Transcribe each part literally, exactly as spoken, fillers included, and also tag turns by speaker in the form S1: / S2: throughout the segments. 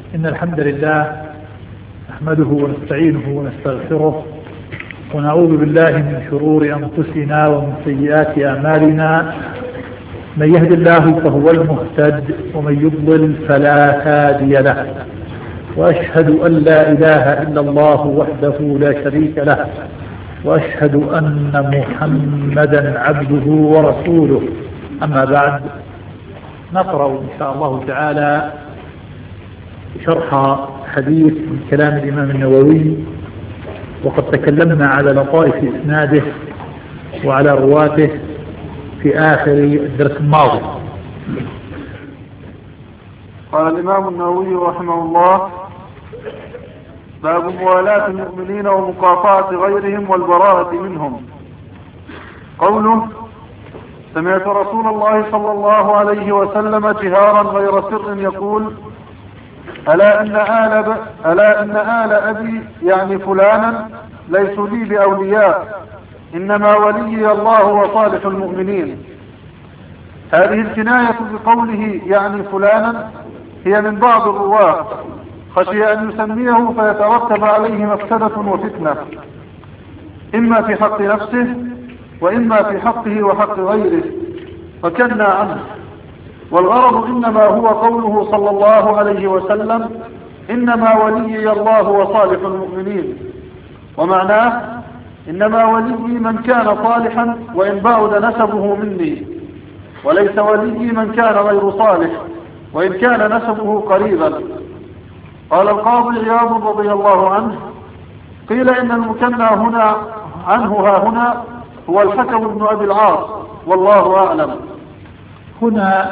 S1: إن الحمد لله نحمده ونستعينه ونستغفره ونعوذ بالله من شرور أنفسنا ومن سيئات أعمالنا. من يهد الله فهو المهتد ومن يضلل فلا هادي له، وأشهد أن لا إله إلا الله وحده لا شريك له، وأشهد أن محمدا عبده ورسوله. أما بعد، نقرأ إن شاء الله تعالى شرح حديث من كلام الإمام النووي، وقد تكلمنا على لطائف إسناده وعلى رواته في آخر الدرس الماضي.
S2: قال الإمام النووي رحمه الله: باب موالاة المؤمنين ومقاطعة غيرهم والبراءة منهم. قوله: سمعت رسول الله صلى الله عليه وسلم جهارا غير سر يقول: ألا إن آل, ب... ألا إن آل أبي يعني فلانا ليسوا لي بأولياء، إنما ولي الله وصالح المؤمنين. هذه الكناية بقوله يعني فلانا هي من بعض الرواة، خشي أن يسميه فيترتب عليه مفسدة وفتنة، إما في حق نفسه وإما في حقه وحق غيره، فكنا عنه. والغرض إنما هو قوله صلى الله عليه وسلم: إنما ولي الله وصالح المؤمنين. ومعناه: إنما ولي من كان صالحا وإن بعد نسبه مني، وليس ولي من كان غير صالح وإن كان نسبه قريبا. قال القاضي عياض رضي الله عنه: قيل إن المكنى هنا عنه ها هنا هو الحكم بن أبي العاص، والله أعلم.
S1: هنا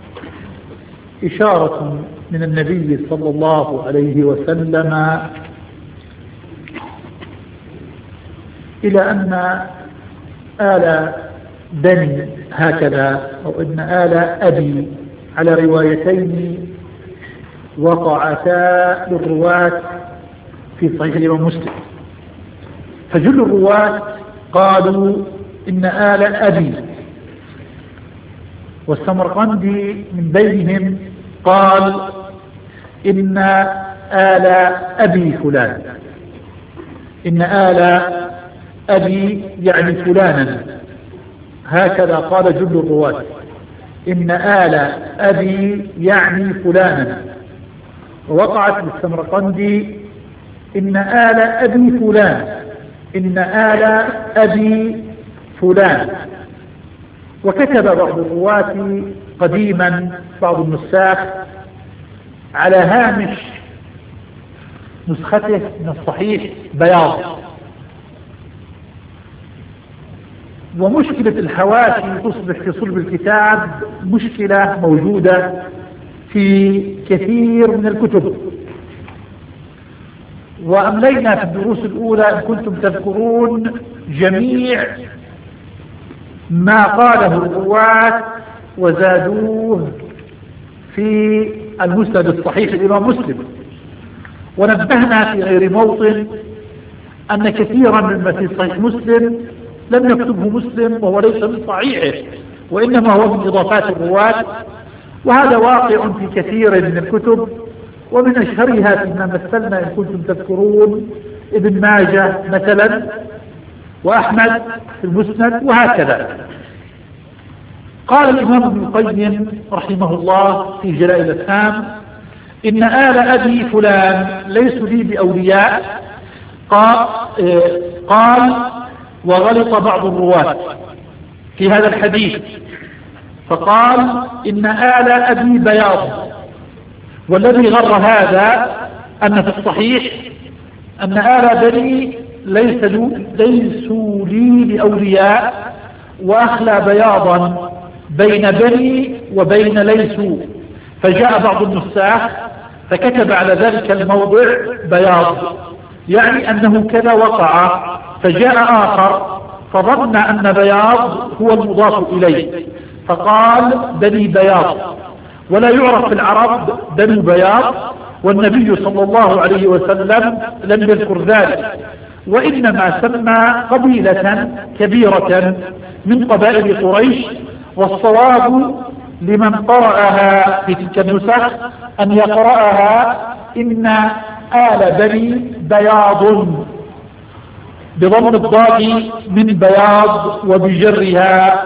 S1: إشارة من النبي صلى الله عليه وسلم إلى أن آل بني هكذا، أو أن آل أبي على روايتين وقعتا للرواة في صحيح الإمام مسلم. فجل الرواة قالوا إن آل أبي، والسمرقندي من بينهم قال إن آل أبي فلان، إن آل أبي يعني فلانا، هكذا قال جل الرواة، إن آل أبي يعني فلانا. ووقعت للسمرقندي إن آل أبي فلان، إن آل أبي فلان. وكتب بعض الرواة قديما بعض النساخ على هامش نسخته من الصحيح بياض. ومشكلة الحواشي تصبح في صلب الكتاب مشكلة موجودة في كثير من الكتب. وأملينا في الدروس الأولى إن كنتم تذكرون جميع ما قاله الرواة وزادوه في المسند الصحيح الإمام مسلم. ونبهنا في غير موطن أن كثيرا مما في صحيح مسلم لم يكتبه مسلم وهو ليس من صحيحه، وإنما هو من إضافات الرواة، وهذا واقع في كثير من الكتب. ومن أشهرها فيما مثلنا إن كنتم تذكرون ابن ماجه مثلا، وأحمد في المسند، وهكذا. قال الإمام ابن القيم رحمه الله في جلاء الأفهام: إن آل أبي فلان ليسوا لي بأولياء. قال: وغلط بعض الرواة في هذا الحديث فقال إن آل أبي بياض. والذي غر هذا أن في الصحيح أن آل بني ليسوا لي بأولياء، وأخلى بياضا بين بني وبين ليسوا، فجاء بعض النساخ فكتب على ذلك الموضع بياض، يعني أنه كذا وقع. فجاء آخر فظن أن بياض هو المضاف إليه فقال بني بياض. ولا يعرف في العرب بنو بياض، والنبي صلى الله عليه وسلم لم يذكر ذلك، وإنما سمى قبيلة كبيرة من قبائل قريش. والصواب لمن قرأها في تلك النسخ أن يقرأها إن آل بني بياض بضم الضاد من بياض وبجرها،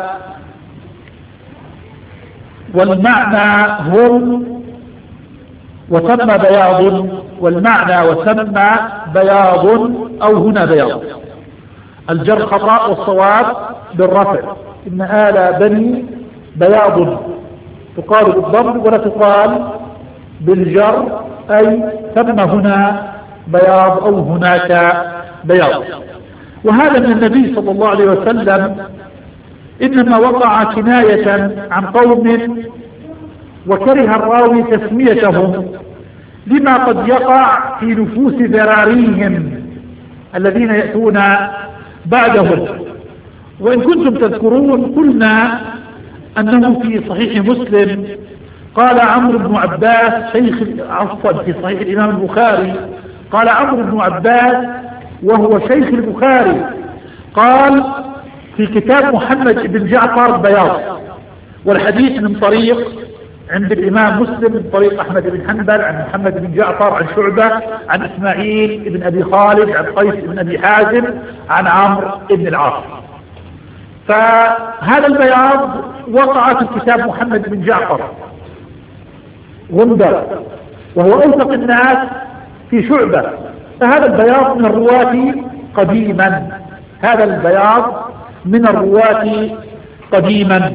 S1: والمعنى هم وسمى بياض، والمعنى وسمى بياض أو هنا بياض. الجر خطأ والصواب بالرفع، إن آل بني بياض تقال بالضم ولا تقال بالجر، أي ثم هنا بياض أو هناك بياض. وهذا من النبي صلى الله عليه وسلم إنما وقع كناية عن قوم وكره الراوي تسميتهم لما قد يقع في نفوس ذراريهم الذين يأتون بعدهم. وإن كنتم تذكرون قلنا أنه في صحيح مسلم قال عمرو بن عباس شيخ عفوا في صحيح الإمام البخاري قال عمرو بن عباس وهو شيخ البخاري قال في كتاب محمد بن جعفر بياض، والحديث من طريق عند الإمام مسلم من طريق أحمد بن حنبل عن محمد بن جعفر عن شعبة عن إسماعيل بن أبي خالد عن قيس بن أبي حازم عن عمرو بن العاص. فهذا البياض وقع في كتاب محمد بن جعفر غندر، وهو أوثق الناس في شعبة، فهذا البياض من الرواة قديما، هذا البياض من الرواة قديما.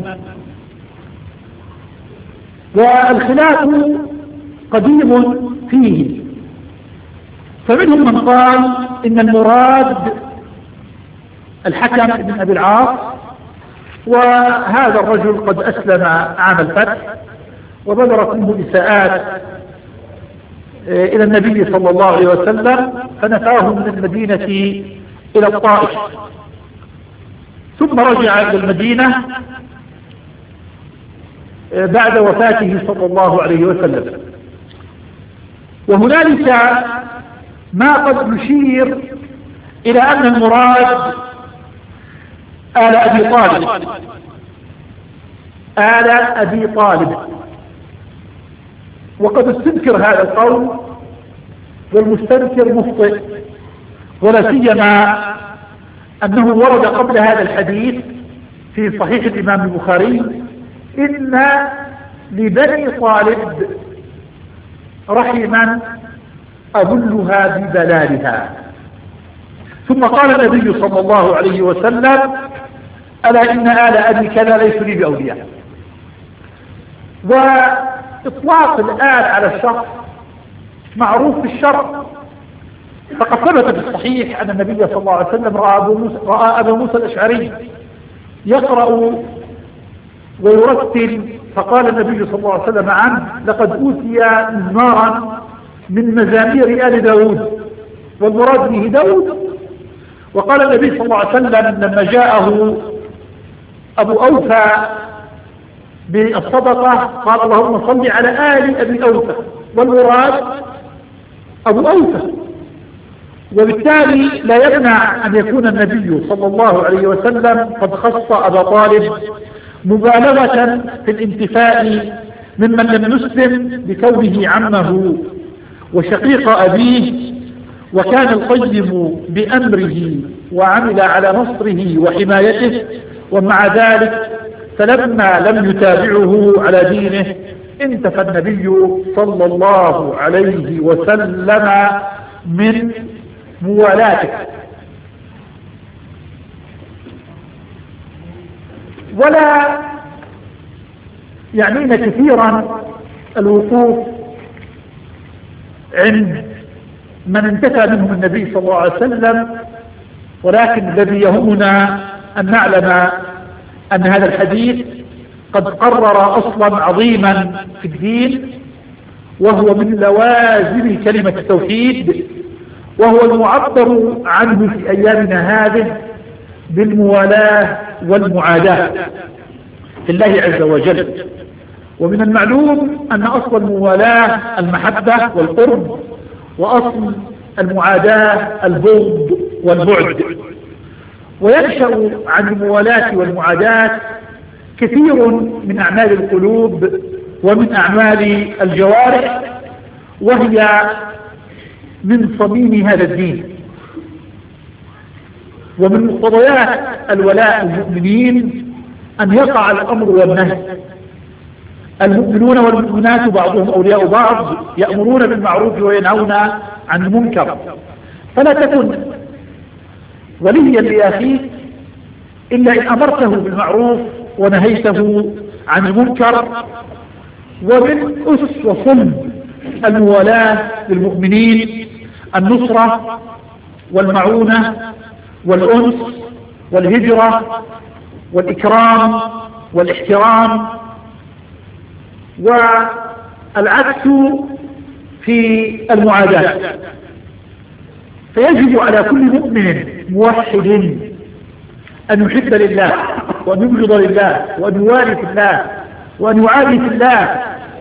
S1: والخلاف قديم فيه، فمنهم من قال إن المراد الحكم بن أبي العاص، وهذا الرجل قد أسلم عام الفتح وبدرت منه إساءات إلى النبي صلى الله عليه وسلم فنفاه من المدينة إلى الطائف، ثم رجع إلى المدينة بعد وفاته صلى الله عليه وسلم. وهنالك ما قد نشير إلى أن المراد آل أبي طالب، آل أبي طالب، وقد استنكر هذا القول، والمستنكر مخطئ، ولا سيما أنه ورد قبل هذا الحديث في صحيح الإمام البخاري إن لبني طالب رحما أظلها ببلالها، ثم قال النبي صلى الله عليه وسلم ألا إن آل أبي كذا ليسوا لي بأولياء. وإطلاق الآل على الشرط معروف في الشرع، فقد ثبت في الصحيح أن النبي صلى الله عليه وسلم رأى أبو موسى, رأى أبو موسى الأشعري يقرأ ويرتل، فقال النبي صلى الله عليه وسلم عنه لقد أوتي مزمارا من مزامير آل داود، والمراد به داود. وقال النبي صلى الله عليه وسلم لما جاءه أبو أوفى بالصدقة قال اللهم صل على آل أبي أوفى، والمراد أبو أوفى. وبالتالي لا يمنع أن يكون النبي صلى الله عليه وسلم قد خص أبا طالب مبالغة في الانتفاء ممن لم يسلم بكونه عمه وشقيق أبيه، وكان القيم بأمره وعمل على نصره وحمايته، ومع ذلك فلما لم يتابعه على دينه انتفى النبي صلى الله عليه وسلم من موالاته. ولا يعنينا كثيرا الوقوف عند من انتفى منهم النبي صلى الله عليه وسلم، ولكن الذي يهمنا أن نعلم أن هذا الحديث قد قرر أصلا عظيما في الدين، وهو من لوازم كلمة التوحيد، وهو المعبر عنه في أيامنا هذه بالموالاة والمعاداة في الله عز وجل. ومن المعلوم أن أصل الموالاة المحبة والقرب، وأصل المعاداة البغض والبعد. وينشأ عن الموالاة والمعاداة كثير من أعمال القلوب ومن أعمال الجوارح، وهي من صميم هذا الدين، ومن مقتضيات الولاء المؤمنين أن يقع الأمر والنهي. المؤمنون والمؤمنات بعضهم أولياء بعض، يأمرون بالمعروف وينهون عن المنكر. فلا تكن وليا لأخيك إلا إن أمرته بالمعروف ونهيته عن المنكر. ومن أسس وصلب الموالاة للمؤمنين النصرة والمعونة والأنس والهجرة والإكرام والاحترام، والعكس في المعاداة. فيجب على كل مؤمن موحد أن يحب لله وأن يبغض لله وأن يوالي في الله وأن يعادي في الله.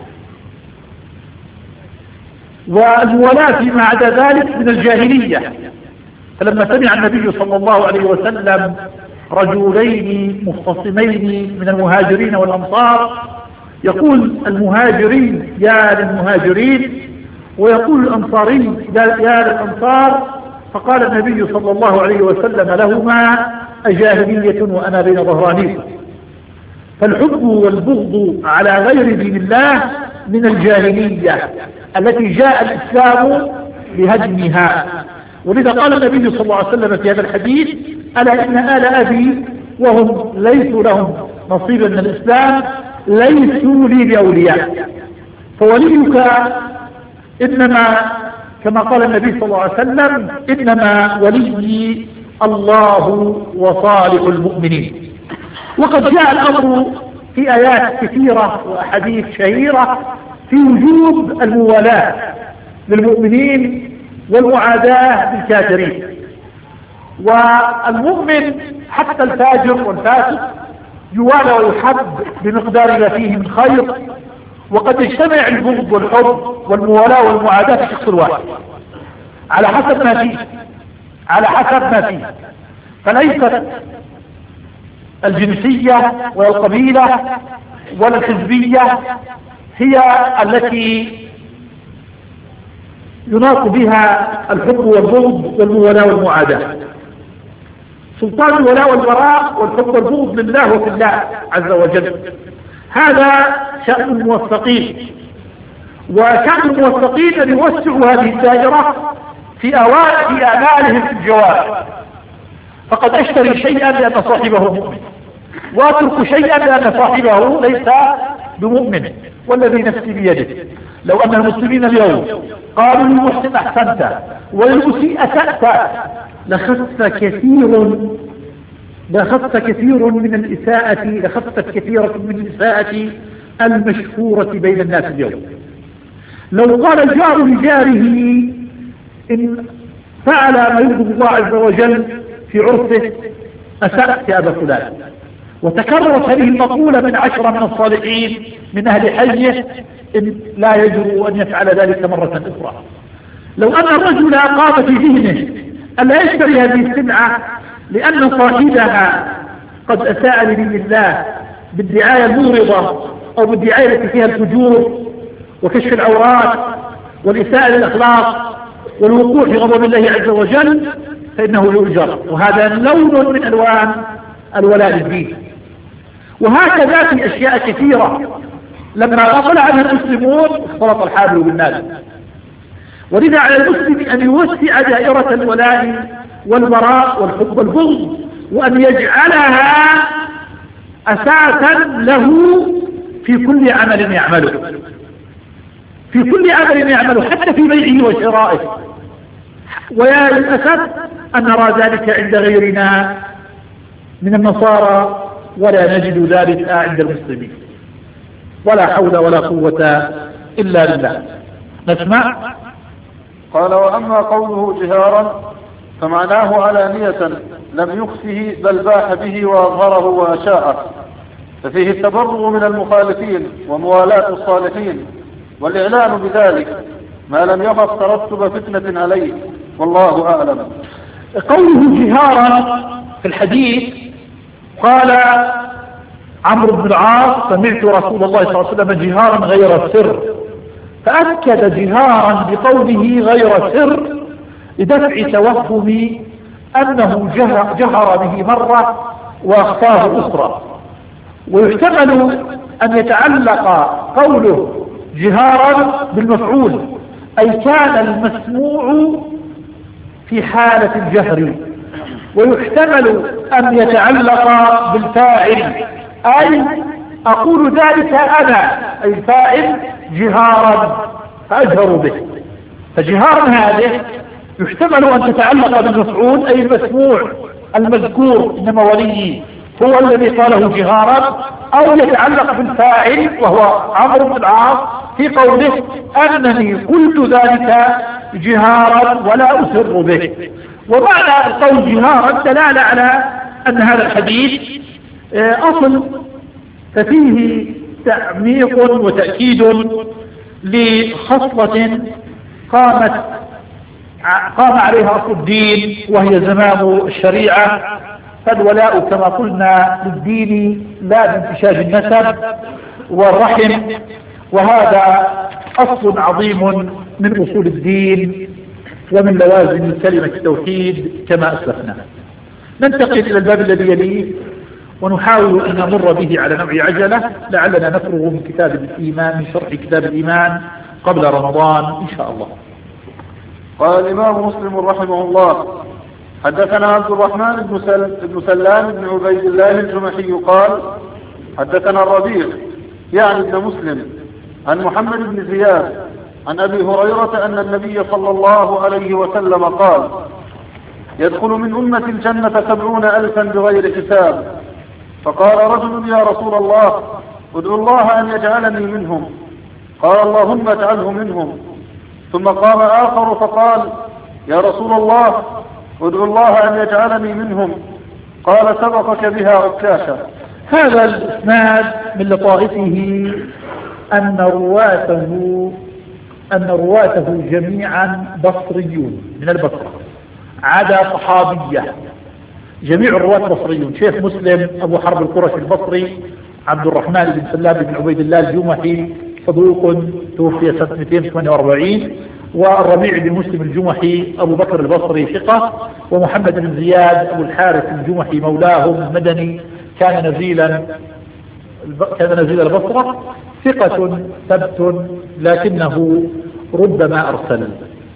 S1: والموالاة فيما عدا ذلك من الجاهلية. فلما سمع النبي صلى الله عليه وسلم رجلين مختصمين من المهاجرين والأنصار يقول المهاجرين يا للمهاجرين ويقول الأنصاري يا للأنصار، فقال النبي صلى الله عليه وسلم لهما أجاهلية وأنا بين ظهرانيكم. فالحب والبغض على غير دين الله من الجاهلية التي جاء الإسلام لهدمها. ولذا قال النبي صلى الله عليه وسلم في هذا الحديث: ألا إن آل أبي وهم ليسوا لهم نصيب من الإسلام ليسوا لي بأولياء. فوليك إنما كما قال النبي صلى الله عليه وسلم: إنما ولي الله وصالح المؤمنين. وقد جاء الأمر في آيات كثيرة وأحاديث شهيرة في وجوب الموالاة للمؤمنين والمعاداة للكافرين. والمؤمن حتى الفاجر والفاسق يوالى ويحب بمقدار ما فيه من خير. وقد يجتمع البغض والحب والموالاة والمعاداة في الشخص الواحد على حسب ما فيه على حسب ما فيه فليست الجنسية ولا القبيلة ولا الحزبية هي التي يناط بها الحب والبغض والموالاة والمعاداة. سلطان الولاء والبراء والحب والبغض لله وفي الله عز وجل. هذا شأن الموفقين. وشأن الموفقين أن يوسعوا هذه الدائرة في أوائل في آمالهم في الجواب. فقد أشتري شيئا لأن صاحبه مؤمن، وأترك شيئا لأن صاحبه ليس بمؤمن. والذي نفسي بيده لو أن المسلمين اليوم قالوا للمحسن أحسنت وللمسيء أسأت لخف كثير لخف كثير من الإساءة لخفت كثيرة من الإساءة المشهورة بين الناس اليوم. لو قال الجار لجاره إن فعل ما يغضب الله عز وجل في عرفه أسأت يا أبا فلان، وتكررت هذه المقولة من عشرة من الصالحين من أهل حيه، إن لا يجرؤ أن يفعل ذلك مرة أخرى. لو أن الرجل قام في ذهنه ألا يشتري هذه السلعة لأن صاحبها قد أساء لدين الله بالدعاية المورضة أو بالدعاية التي فيها الفجور وكشف العورات والإساءة للأخلاق والوقوع في غضب الله عز وجل، فإنه يؤجر. وهذا لون من ألوان الولاء للدين. وهكذا في أشياء كثيرة لما غفل عنها المسلمون اختلط الحابل بالناس. ولذا على المسلم أن يوسع دائرة الولاء والبراء والحب والبغض، وأن يجعلها أساسا له في كل عمل يعمله في كل عمل يعمله حتى في بيعه وشرائه. ويا للأسف أن نرى ذلك عند غيرنا من النصارى ولا نجد ذلك عند المسلمين. ولا حول ولا قوة إلا بالله. نسمع.
S2: قال: وأما قوله جهارا فمعناه علانية لم يخفه بل باح به وأظهره وأشاءه، ففيه التبرؤ من المخالفين وموالاة الصالحين والإعلان بذلك ما لم يخف ترتب فتنة عليه، والله أعلم.
S1: قوله جهارا في الحديث قال عمرو بن العاص: سمعت رسول الله صلى الله عليه وسلم جهارا غير السر، فأكد جهارا بقوله غير سر لدفع توهم أنه جهر, جهر به مرة وأخفاه أخرى. ويحتمل أن يتعلق قوله جهارا بالمفعول، أي كان المسموع في حالة الجهر، ويحتمل أن يتعلق بالفاعل، أي أقول ذلك أنا أي الفاعل جهارا فأجهر به. فجهارا هذه يحتمل أن تتعلق بالمفعول أي المسموع المذكور إنما ولي هو الذي قاله جهارا، أو يتعلق بالفاعل وهو عمرو بن العاص في قوله أنني قلت ذلك جهارا ولا أسر به. ومعنى القول جهارا دلالة على أن هذا الحديث أصل ففيه تعميق وتأكيد لخصلة قامت قام عليها أصل الدين وهي زمام الشريعة. فالولاء كما قلنا للدين لا بانتشاج النسب والرحم، وهذا أصل عظيم من أصول الدين ومن لوازم كلمة التوحيد كما أسلفنا. ننتقل إلى الباب الذي يليه ونحاول أن نمر به على نوع عجلة لعلنا نفرغ من كتاب الإيمان من شرح كتاب الإيمان قبل رمضان إن شاء الله.
S2: قال الإمام مسلم رحمه الله: حدثنا عبد الرحمن بن, سل... بن سلام بن عبيد الله الجمحي قال: حدثنا الربيع يعني ابن مسلم عن محمد بن زياد عن أبي هريرة أن النبي صلى الله عليه وسلم قال: يدخل من أمة الجنة سبعون ألفا بغير حساب. فقال رجل: يا رسول الله ادعو الله أن يجعلني منهم. قال: اللهم اجعله منهم. ثم قام آخر فقال: يا رسول الله ادعو الله أن يجعلني منهم. قال: سبقك بها عكاشة.
S1: هذا الإسناد من لطائفه أن رواته أن رواته جميعا بصريون من البصرة عدا صحابية. جميع الرواة بصريون. شيخ مسلم أبو حرب القرشي البصري عبد الرحمن بن سلام بن عبيد الله الجمحي صدوق توفي سنة مئتين وثمانية وأربعين. والربيع بن مسلم الجمحي أبو بكر البصري ثقة. ومحمد بن زياد أبو الحارث الجمحي مولاهم المدني كان نزيلا كان نزيل البصرة ثقة ثبت لكنه ربما أرسل.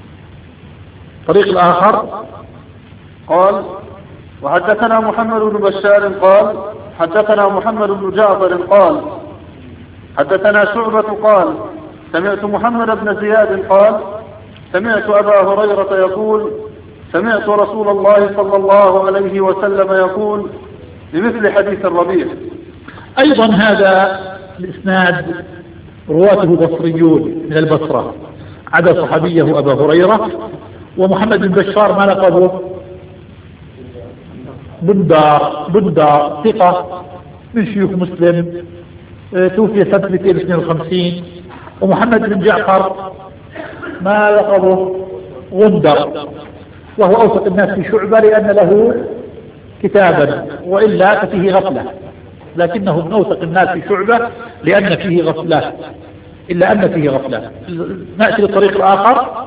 S1: طريق الآخر
S2: قال: وحدثنا محمد بن بشار قال: حدثنا محمد بن جعفر قال: حدثنا شعبة قال: سمعت محمد بن زياد قال: سمعت أبا هريرة يقول: سمعت رسول الله صلى الله عليه وسلم يقول بمثل حديث الربيع.
S1: أيضا هذا الإسناد رواته بصريون من البصرة عدا صحابيه أبا هريرة. ومحمد بن بشار ما لقبه؟ بندار بندار ثقة من شيوخ مسلم توفي سنة مئتين واثنين وخمسين. ومحمد بن جعفر ما لقبه؟ غندر، وهو أوثق الناس في شعبة لأن له كتابا، وإلا ففيه غفلة، لكنه من أوثق الناس في شعبة لأن فيه غفلة إلا أن فيه غفلة. نأتي للطريق الآخر.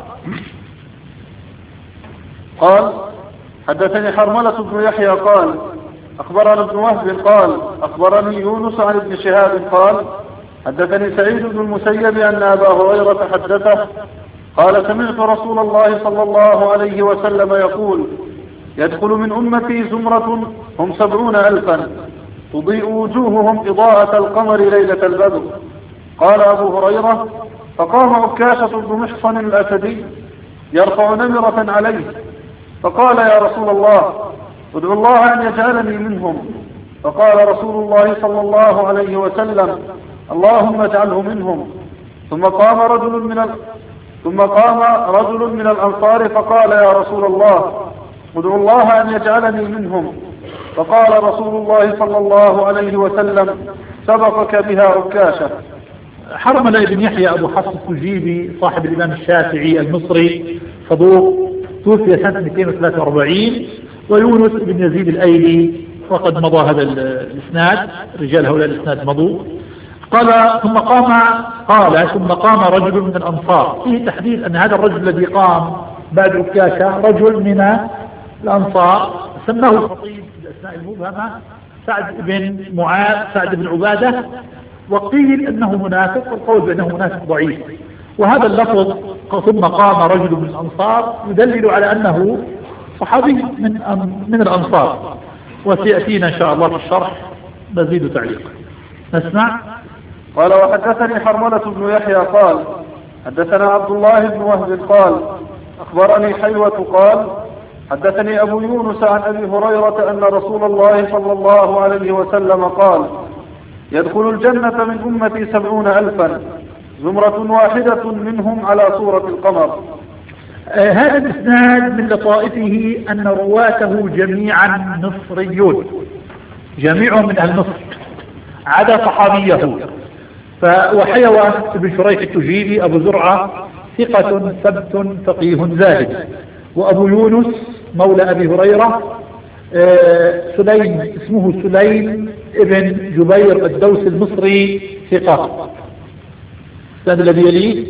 S2: قال: حدثني حرملة بن يحيى قال: أخبرنا ابن وهب قال: أخبرني يونس عن ابن شهاب قال: حدثني سعيد بن المسيب أن أبا هريرة حدثه قال: سمعت رسول الله صلى الله عليه وسلم يقول: يدخل من أمتي زمرة هم سبعون ألفا تضيء وجوههم إضاءة القمر ليلة البدر. قال أبو هريرة: فقام عكاشة بن محصن الأسدي يرفع نمرة عليه فقال: يا رسول الله ادعو الله أن يجعلني منهم. فقال رسول الله صلى الله عليه وسلم: اللهم اجعله منهم. ثم قام رجل من ال... ثم قام رجل من الأنصار فقال: يا رسول الله ادعو الله أن يجعلني منهم. فقال رسول الله صلى الله عليه وسلم: سبقك بها عكاشة.
S1: حرملة بن يحيى أبو حفص التجيبي صاحب الإمام الشافعي المصري صدوق توفي سنة مئتين وثلاثة وأربعين. ويونس بن يزيد الأيلي وقد مضى هذا الإسناد، رجال هؤلاء الإسناد مضوا. قال ثم قام قال ثم قام رجل من الأنصار. فيه تحديد أن هذا الرجل الذي قام بعد عكاشة رجل من الأنصار، سماه الخطيب بالأسماء المبهمة سعد بن معاذ سعد بن عبادة، وقيل أنه منافق والقول بأنه منافق ضعيف. وهذا اللفظ ثم قام رجل من الأنصار يدلل على أنه صحابي من من الأنصار، وسيأتينا إن شاء الله في الشرح مزيد تعليق. نسمع.
S2: قال وحدثني حرملة بن يحيى قال حدثنا عبد الله بن وهب قال أخبرني حيوة قال حدثني أبو يونس عن أبي هريرة أن رسول الله صلى الله عليه وسلم قال يدخل الجنة من أمتي سبعون ألفا زمرة واحدة منهم على صورة القمر.
S1: آه هذا الإسناد من لطائفه أن رواته جميعا مصريون، جميعهم من أهل مصر عدا صحابيه. وحيوة بن شريح التجيبي أبو زرعة ثقة ثبت فقيه زاهد. وأبو يونس مولى أبي هريرة آه سليم اسمه سليم ابن جبير الدوسي المصري ثقة. الإسناد الذي يليه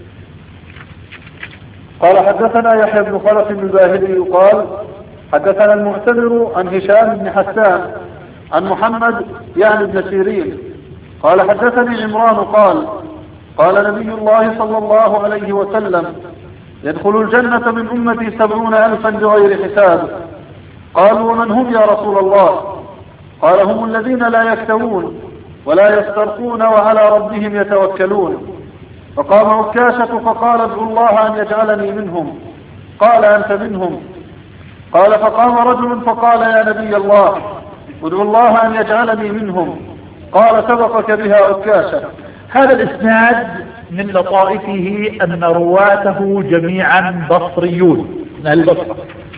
S2: قال حدثنا يحيى بن خلف الباهلي قال حدثنا المعتمر عن هشام بن حسان عن محمد يعني بن سيرين قال حدثني عمران قال قال نبي الله صلى الله عليه وسلم يدخل الجنة من أمتي سبعون ألفا بغير حساب. قالوا ومن هم يا رسول الله؟ قال هم الذين لا يكتوون ولا يسترقون وعلى ربهم يتوكلون. فقام عكاشة فقال ادعوا الله أن يجعلني منهم. قال أنت منهم. قال فقام رجل فقال يا نبي الله ادعوا الله أن يجعلني منهم. قال سبقك بها عكاشة.
S1: هذا الإسناد من لطائفه أن رواته جميعا بصريون من أهل البصرة.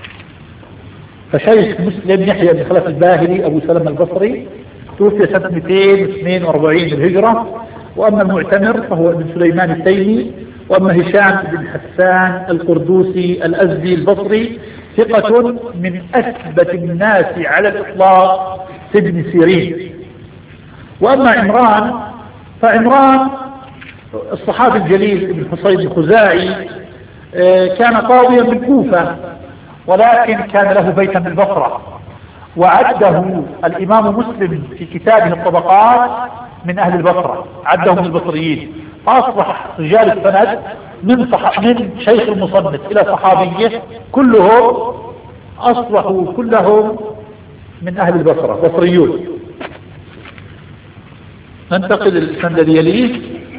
S1: فشيخ مسلم يحيى بن خلف الباهلي أبو سلمة البصري توفي سنة مئتين واثنين وأربعين للهجرة. وأما المعتمر فهو ابن سليمان التيمي. وأما هشام بن حسان القردوسي الأزدي البصري ثقة من أثبت الناس على الإطلاق ابن سيرين. وأما عمران فعمران الصحابي الجليل ابن حصين الخزاعي كان قاضيا بالكوفة، ولكن كان له بيتا بالبصرة، وعده الإمام مسلم في كتابه الطبقات من أهل البصرة، عده من البصريين. فأصبح رجال السند من, صح... من شيخ المصنف إلى صحابيه كلهم أصبحوا كلهم من أهل البصرة بصريون. ننتقل للسند الذي يليه.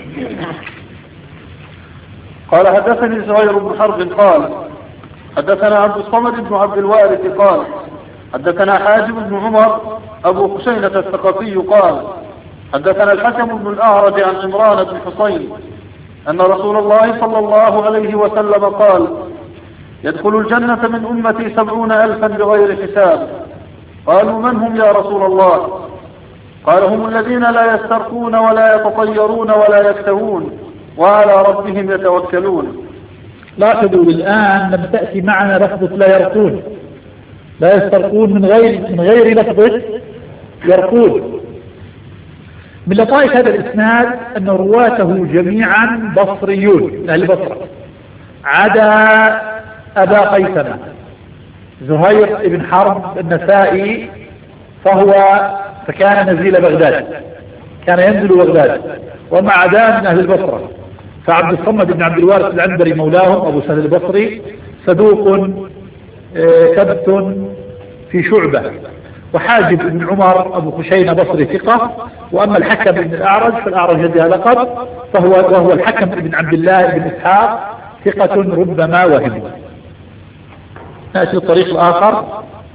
S2: قال حدثني زهير بن حرب قال حدثنا عبد الصمد بن عبد الوارث قال حدثنا حاجب بن عمر أبو حسينة الثقفي قال حدثنا الحكم بن الأعرج عن عمران بن حصين أن رسول الله صلى الله عليه وسلم قال يدخل الجنة من أمتي سبعون ألفا بغير حساب. قالوا من هم يا رسول الله؟ قال هم الذين لا يسترقون ولا يتطيرون ولا يكتوون وعلى ربهم يتوكلون.
S1: لاحظوا الآن لم تأتي معنا لفظة لا يرقون، لا يسترقون من غير من غير لفظة يرقون. من لطائف هذا الإسناد أن رواته جميعا بصريون من أهل البصرة عدا أبا قيثمة زهير بن حرب النسائي، فهو فكان نزيل بغداد، كان ينزل بغداد، وما عداه من أهل البصرة. فعبد الصمد بن عبد الوارث العنبري مولاهم أبو سهل البصري صدوق ثبت في شعبة. وحاجب بن عمر أبو خشينة بصري ثقة. وأما الحكم بن الأعرج فالأعرج لديها لقب فهو وهو الحكم بن عبد الله بن إسحاق ثقة ربما وهم. نأتي الطريق الآخر.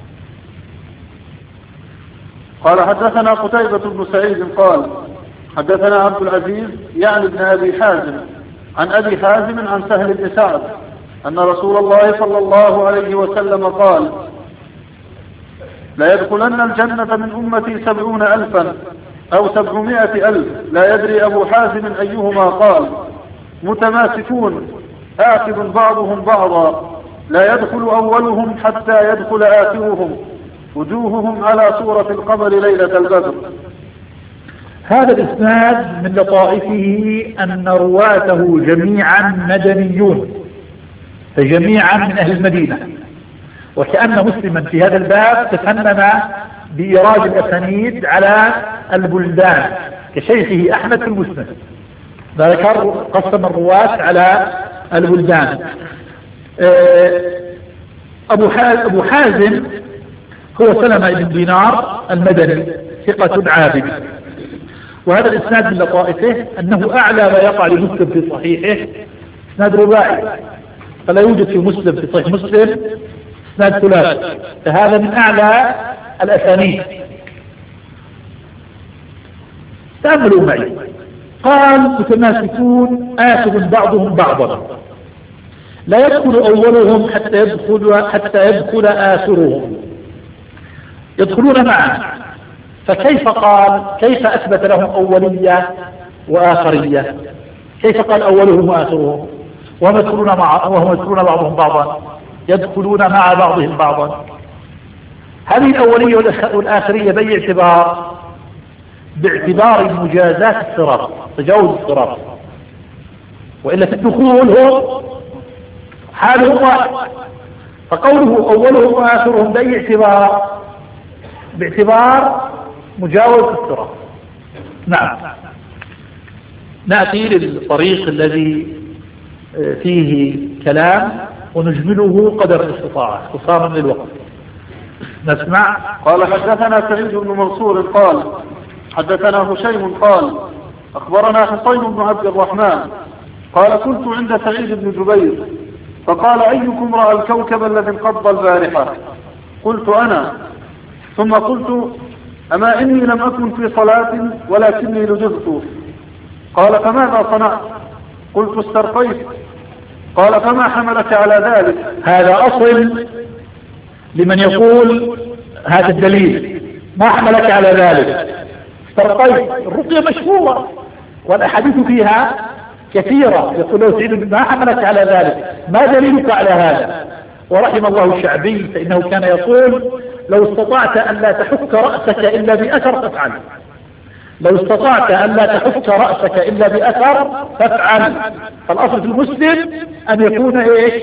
S2: قال حدثنا قتيبة بن سعيد قال حدثنا عبد العزيز يعني ابن أبي حازم عن أبي حازم عن سهل بن سعد أن رسول الله صلى الله عليه وسلم قال لا يدخلن الجنة من أمتي سبعون ألفا أو سبعمائة ألف. لا يدري أبو حازم أيهما قال متماسكون آخذ بعضهم بعضا لا يدخل أولهم حتى يدخل آخرهم وجوههم على صورة القمر ليلة البدر.
S1: هذا الإسناد من لطائفه أن رواته جميعا مدنيون، فجميعا من أهل المدينة، وكأن مسلما في هذا الباب تفنن بإيراد الأسانيد على البلدان كشيخه أحمد في المسند، ذكر قسم الرواة على البلدان. أبو حازم هو سلمة بن دينار المدني ثقة عابد، وهذا الإسناد من لطائفه أنه أعلى ما يقع لمسلم في صحيحه، إسناد رباعي، فلا يوجد في مسلم في صحيح مسلم إسناد ثلاثي، فهذا من أعلى الأسانيد. تأملوا معي، قال متماسكون آخذ بعضهم بعضا، لا يدخل أولهم حتى يدخل حتى يدخل آخرهم، يدخلون معا. فكيف قال، كيف أثبت لهم أولية وآخرية؟ كيف قال أولهم وآخرهم وهم يدخلون مع وهم يدخلون بعضهم بعضا، يدخلون مع بعضهم بعضا؟ هذه الأولية والآخرية بأي اعتبار؟ باعتبار مجازات الصراط، تجاوز الصراط، وإلا في الدخول هم حالهم واحد. فقوله أولهم وآخرهم بأي اعتبار؟ باعتبار مجاوز الصراط. نعم. نأتي للطريق الذي فيه كلام ونجمله قدر الاستطاعة اختصارا للوقت. نسمع.
S2: قال حدثنا سعيد بن منصور قال حدثنا هشيم قال أخبرنا حصين بن عبد الرحمن قال كنت عند سعيد بن جبير فقال أيكم رأى الكوكب الذي انقض البارحة؟ قلت أنا. ثم قلت أما إني لم أكن في صلاة ولكني لجزت. قال فماذا صنعت؟ قلت استرقيت. قال فما حملك على ذلك؟
S1: هذا أصل لمن يقول هذا الدليل، ما حملك على ذلك؟ استرقيت. الرقية مشهورة والأحاديث فيها كثيرة، يقول له سعيد ما حملك على ذلك؟ ما دليلك على هذا؟ ورحم الله الشعبي فإنه كان يقول لو استطعت أن لا تحك رأسك إلا بأثر فافعل، لو استطعت أن لا تحك رأسك إلا بأثر فافعل. فالأصل في المسلم أن يكون إيش؟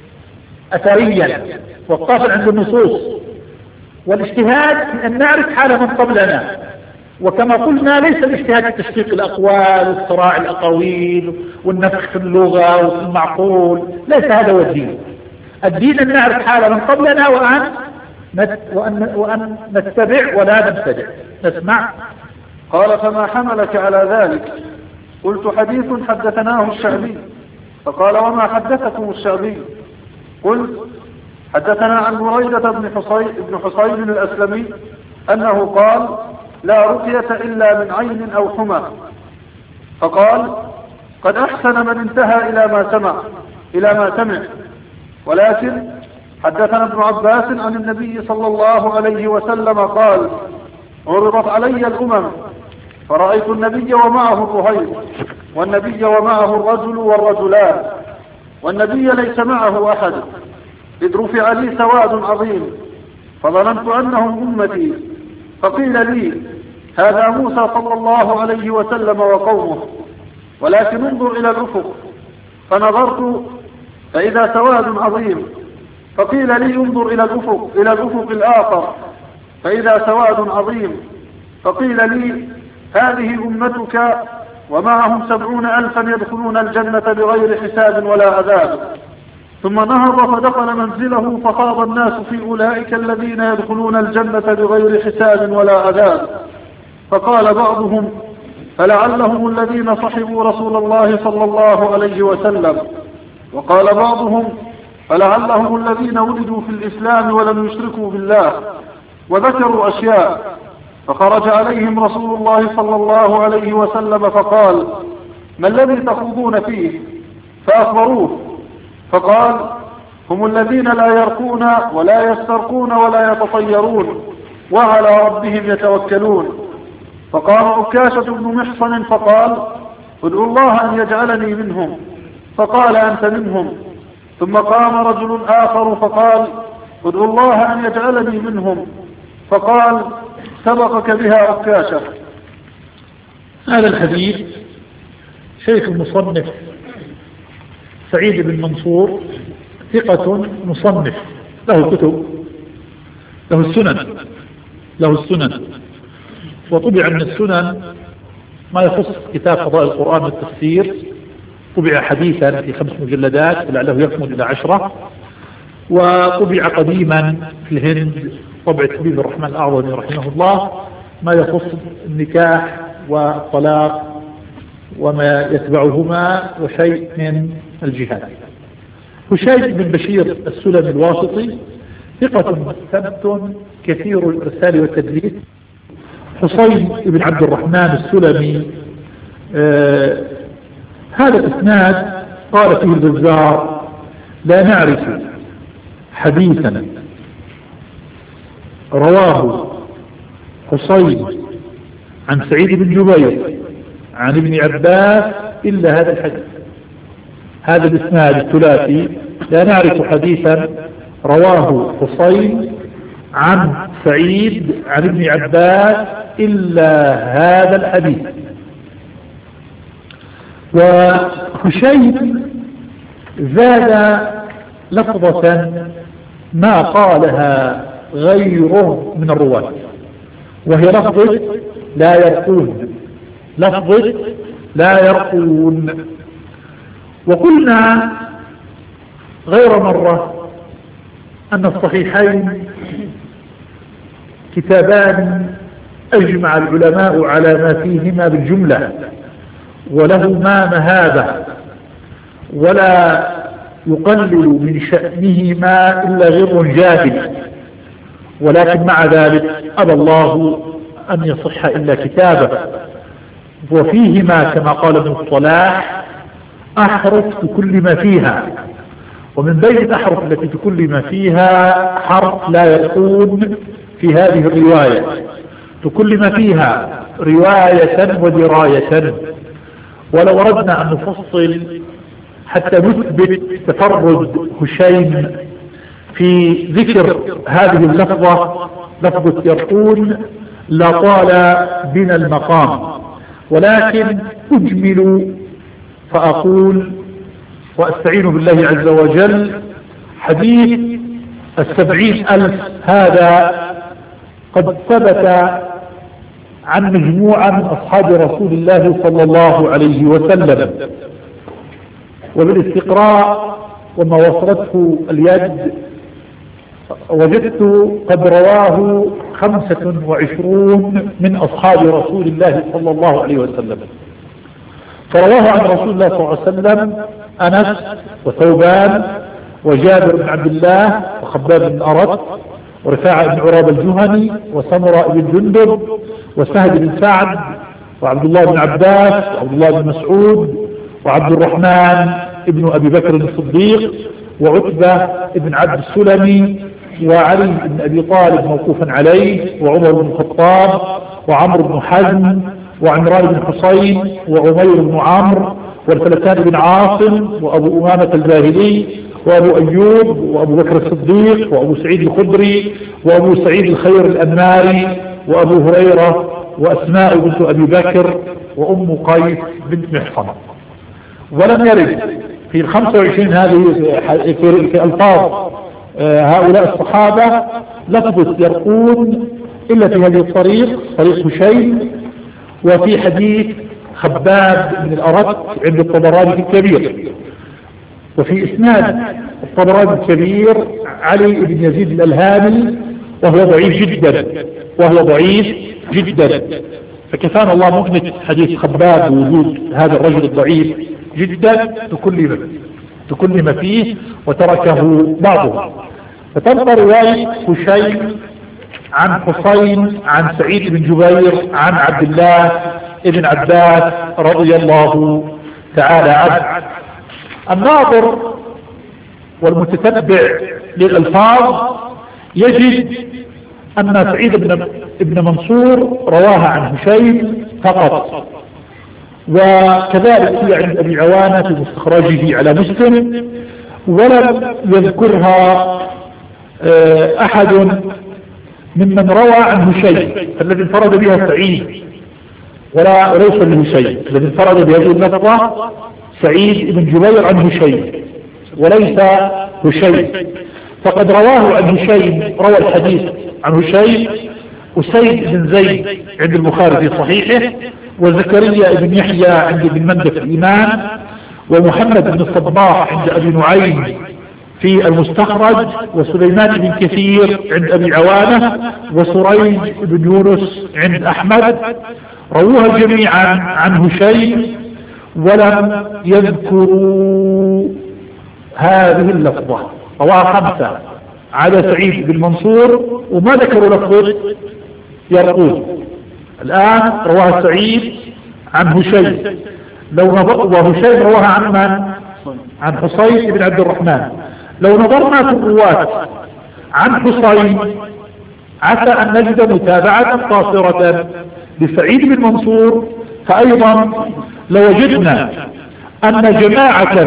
S1: أثريا، والطافل عند النصوص، والاجتهاد أن نعرف حال من قبلنا. وكما قلنا ليس الاجتهاد في تشقيق الأقوال واختراع الأقاويل والنفخ في اللغة وفي المعقول، ليس هذا هو الدين. الدين أن نعرف حال من قبلنا وأن نت وأن, وأن نتبع ولا نبتدع. نسمع.
S2: قال فما حملك على ذلك؟ قلت حديث حدثناه الشعبي. فقال وما حدثكم الشعبي؟ قلت حدثنا عن بريدة بن حصين بن حصين الأسلمي أنه قال لا رقية إلا من عين أو حمى. فقال قد أحسن من انتهى إلى ما سمع إلى ما سمع ولكن حدثنا ابن عباس عن النبي صلى الله عليه وسلم قال عرضت علي الأمم فرأيت النبي ومعه الرهيب والنبي ومعه الرجل والرجلان والنبي ليس معه أحد، إذ رفع لي سواد عظيم فظننت أنهم أمتي، فقيل لي هذا موسى صلى الله عليه وسلم وقومه، ولكن انظر إلى الأفق. فنظرت فإذا سواد عظيم، فقيل لي انظر إلى الأفق إلى الأفق الآخر فإذا سواد عظيم، فقيل لي هذه أمتك ومعهم سبعون ألفا يدخلون الجنة بغير حساب ولا عذاب. ثم نهض فدخل منزله فخاض الناس في أولئك الذين يدخلون الجنة بغير حساب ولا عذاب. فقال بعضهم فلعلهم الذين صحبوا رسول الله صلى الله عليه وسلم، وقال بعضهم فلعلهم الذين ولدوا في الإسلام ولم يشركوا بالله، وذكروا أشياء. فخرج عليهم رسول الله صلى الله عليه وسلم فقال ما الذي تخوضون فيه؟ فأخبروه فقال هم الذين لا يرقون ولا يسترقون ولا يتطيرون وعلى ربهم يتوكلون. فقام عكاشة بن محصن فقال ادعوا الله أن يجعلني منهم، فقال أنت منهم. ثم قام رجل آخر فقال ادعوا الله أن يجعلني منهم، فقال سبقك بها عكاشة.
S1: هذا الحديث شيخ المصنف سعيد بن منصور ثقة مصنف، له كتب، له السنن له السنن وطبع من السنن ما يخص كتاب قضاء القرآن والتفسير، طبع حديثا في خمس مجلدات لعله يكمل إلى عشرة، وطبع قديما في الهند طبع حبيب الرحمن الأعظمي رحمه الله ما يخص النكاح والطلاق وما يتبعهما وشيء من الجهاد. هشيم بن بشير السلمي الواسطي ثقة ثبت كثير الإرسال والتدليس. حصين بن عبد الرحمن السلمي آه هذا الإسناد قال فيه البزار لا نعرف حديثا رواه حصين عن سعيد بن جبير عن ابن عباس إلا هذا الحديث. هذا الإسناد الثلاثي لا نعرف حديثا رواه حصين عن سعيد عن ابن عباس إلا هذا الحديث. وهشيم زاد لفظة ما قالها غيره من الرواة، وهي لفظة لا يرقون، لفظة لا يرقون. وقلنا غير مرة أن الصحيحين كتابان أجمع العلماء على ما فيهما بالجملة، ولهما مهابة ولا يقلل من شأنهما إلا غر جاهل، ولكن مع ذلك أبى الله أن يصح إلا كتابه. وفيهما كما قال ابن الصلاح أحرف بكل ما فيها، ومن بين الأحرف التي بكل ما فيها حرف لا يكون في هذه الرواية، بكل ما فيها رواية ودراية. ولو أردنا أن نفصل حتى نثبت تفرد هشيم في ذكر هذه اللفظة لفظة يرقون لطال بنا المقام، ولكن أجمل فأقول وأستعين بالله عز وجل حديث السبعين ألف هذا قد ثبت عن مجموعة من أصحاب رسول الله صلى الله عليه وسلم، وبالاستقراء وما وصلته اليد وجدت قد رواه خمسة وعشرون من أصحاب رسول الله صلى الله عليه وسلم. فرواه عن رسول الله صلى الله عليه وسلم أنس وثوبان وجابر بن عبد الله وخباب بن أرد ورفاعة بن عراب الجهني وسمرة بن جندب وسهل بن سعد وعبد الله بن عباس وعبد الله بن مسعود وعبد الرحمن ابن أبي بكر الصديق وعتبة بن عبد السلمي وعلي بن أبي طالب موقوفا عليه وعمر بن الخطاب وعمر بن حزم وعمران بن حصين وعمير بن عمرو والفلتان بن عاصم وأبو أمامة الباهلي وأبو أيوب وأبو بكر الصديق وأبو سعيد الخدري وأبو سعيد الخير الأنماري وأبو هريرة وأسماء بنت أبي بكر وأم قيس بنت محصن. ولم يرد في الخمسة وعشرين هذه في ألفاظ هؤلاء الصحابة لفظة يرقون إلا في هذه الطريق طريق هشيم، وفي حديث خباب بن الأرد عند الطبراني في الكبير. وفي إسناد الطبراني الكبير علي بن يزيد الألهامي وهو ضعيف جدا وهو ضعيف جدا، فكفانا الله مؤنة حديث خباب بوجود هذا الرجل الضعيف جدا بكل ما بكل ما فيه وتركه بعضه. فتبقى رواية هشيم عن حصين عن سعيد بن جبير عن عبد الله بن عباس رضي الله تعالى عنه. الناظر والمتتبع للألفاظ يجد أن سعيد بن, بن منصور رواها عن هشيم فقط، وكذلك هي عند أبي عوانة في مستخرجه على مسلم، ولم يذكرها أحد ممن روى عن هشيم الذي انفرد بها سعيد. ولا وليس له شيء. الذي انفرد بهذه اللفظة سعيد بن جبير عن هشيم وليس هشيم. فقد رواه عن هشيم، روى الحديث عن هشيم أسيد بن زيد عند البخاري في صحيحه، وزكريا بن يحيى عند ابن مندة في الإيمان، ومحمد بن الصباح عند أبي نعيم في المستخرج، وسليمان بن كثير عند أبي عوانة، وسريج بن يونس عند أحمد، رووها جميعا عن هشيم ولم يذكروا هذه اللفظة. رواها خمسة على سعيد بن منصور وما ذكروا لفظة يرقون. الآن رواها سعيد عن هشيم، لو نظر وهشيم رواها عن من؟ عن حصين بن عبد الرحمن. لو نظرنا في الرواة عن حصين عسى أن نجد متابعة قاصرة لسعيد بن منصور، فأيضا لوجدنا أن جماعة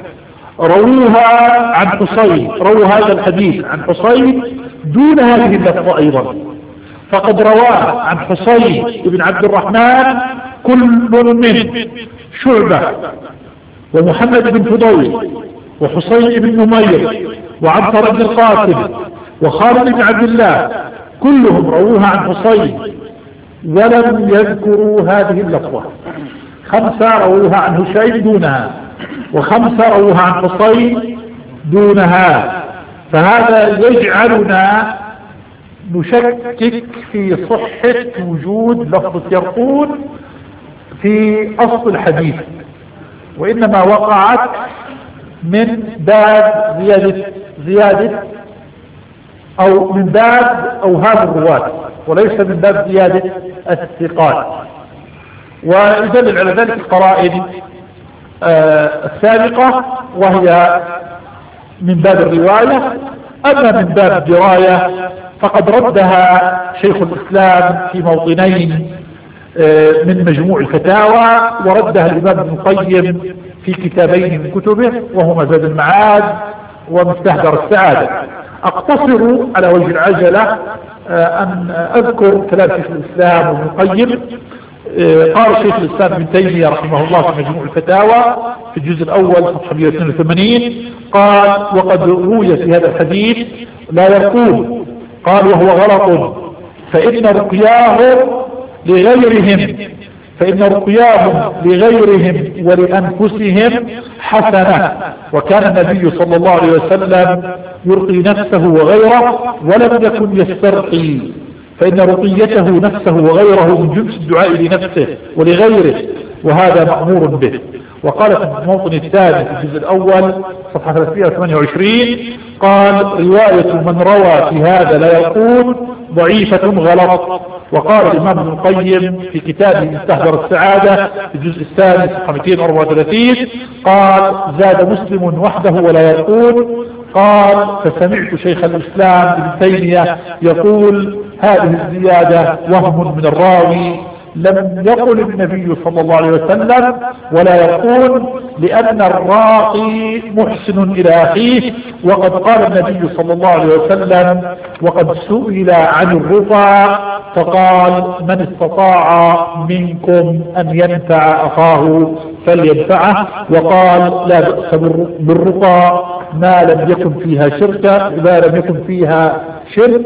S1: رووها عن حصين، رووا هذا الحديث عن حصين دون هذه اللفظة أيضا. فقد رواه عن حصين بن عبد الرحمن كل من شعبة ومحمد بن فضيل وحصين بن نمير وعبد بن القاسم وخالد بن عبد الله، كلهم رووها عن حصين ولم يذكروا هذه اللفظة. خمسة رووها عن هشيم دونها، وخمسة رووها عن حصين دونها. فهذا يجعلنا نشكك في صحة وجود لفظة يرقون في أصل الحديث، وإنما وقعت من باب زيادة زيادة أو من باب أوهام الرواة، وليس من باب زيادة الثقات. ويدلل على ذلك القرائن آه السابقة، وهي من باب الرواية. أما من باب الدراية فقد ردها شيخ الإسلام في موطنين آه من مجموع الفتاوى، وردها الإمام ابن القيم في كتابين من كتبه، وهما زاد المعاد ومستهدر السعادة. أقتصر على وجه العجلة آه أن أذكر كلام شيخ الإسلام وابن القيم. قال شيخ الإسلام ابن تيمية رحمه الله في مجموع الفتاوى في الجزء الأول صفحة مئة واثنين وثمانين قال: وقد روي في هذا الحديث لا يرقون، قال وهو غلط، فإن رقياهم لغيرهم فإن رقياهم لغيرهم ولأنفسهم حسنة، وكان النبي صلى الله عليه وسلم يرقي نفسه وغيره ولم يكن يسترقي، فإن رقيته نفسه وغيره من جنس الدعاء لنفسه ولغيره، وهذا مأمور به. وقال في الموطن الثاني في الجزء الأول صفحة ثلاثمئة وثمانية وعشرين قال: رواية من روى في هذا لا يقول ضعيفة غلط. وقال الإمام ابن القيم في كتابه مستهدر السعادة في الجزء الثاني صفحة مئتين وأربعة وثلاثين قال: زاد مسلم وحده ولا يقول. قال: فسمعت شيخ الإسلام ابن تيمية يقول: هذه الزيادة وهم من الراوي، لم يقل النبي صلى الله عليه وسلم ولا يقول، لأن الراقي محسن إلى أخيه. وقد قال النبي صلى الله عليه وسلم: وقد سئل عن الرقى فقال: من استطاع منكم أن ينفع أخاه فلينفعه. وقال: لا بأس بالرقى ما لم يكن فيها شركة، ما لم يكن فيها شرك.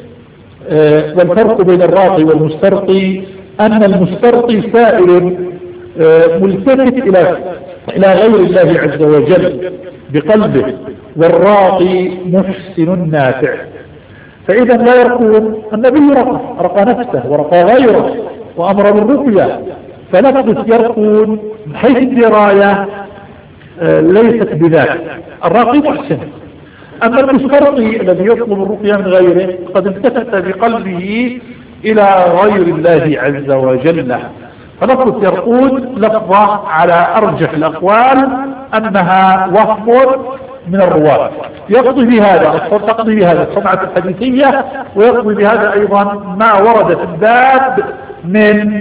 S1: آه والفرق بين الراقي والمسترقي أن المسترقي سائل آه ملتفت إلى إلى غير الله عز وجل بقلبه، والراقي محسن نافع. فإذا لا يرقون، النبي رقى رقى نفسه ورقى غيره وأمر بالرقية، فلفظ يرقون من حيث الدراية آه ليست بذلك. الراقي محسن. أما المسترقي الذي يطلب الرقية من غيره قد التفت بقلبه إلى غير الله عز وجل. فلفظ يرقون لفظة على أرجح الأقوال أنها وهم من الرواة، يقضي بهذا تقضي بهذا الصنعة الحديثية، ويقضي بهذا أيضا ما ورد في الباب من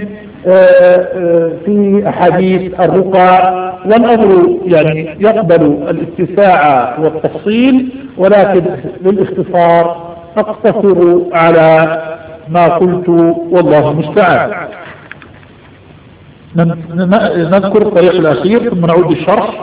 S1: في أحاديث الرقى. والأمر يعني يقبل الاتساع والتفصيل، ولكن للاختصار أقتصر على ما قلت والله المستعان. نذكر الطريق الأخير ثم نعود للشرح.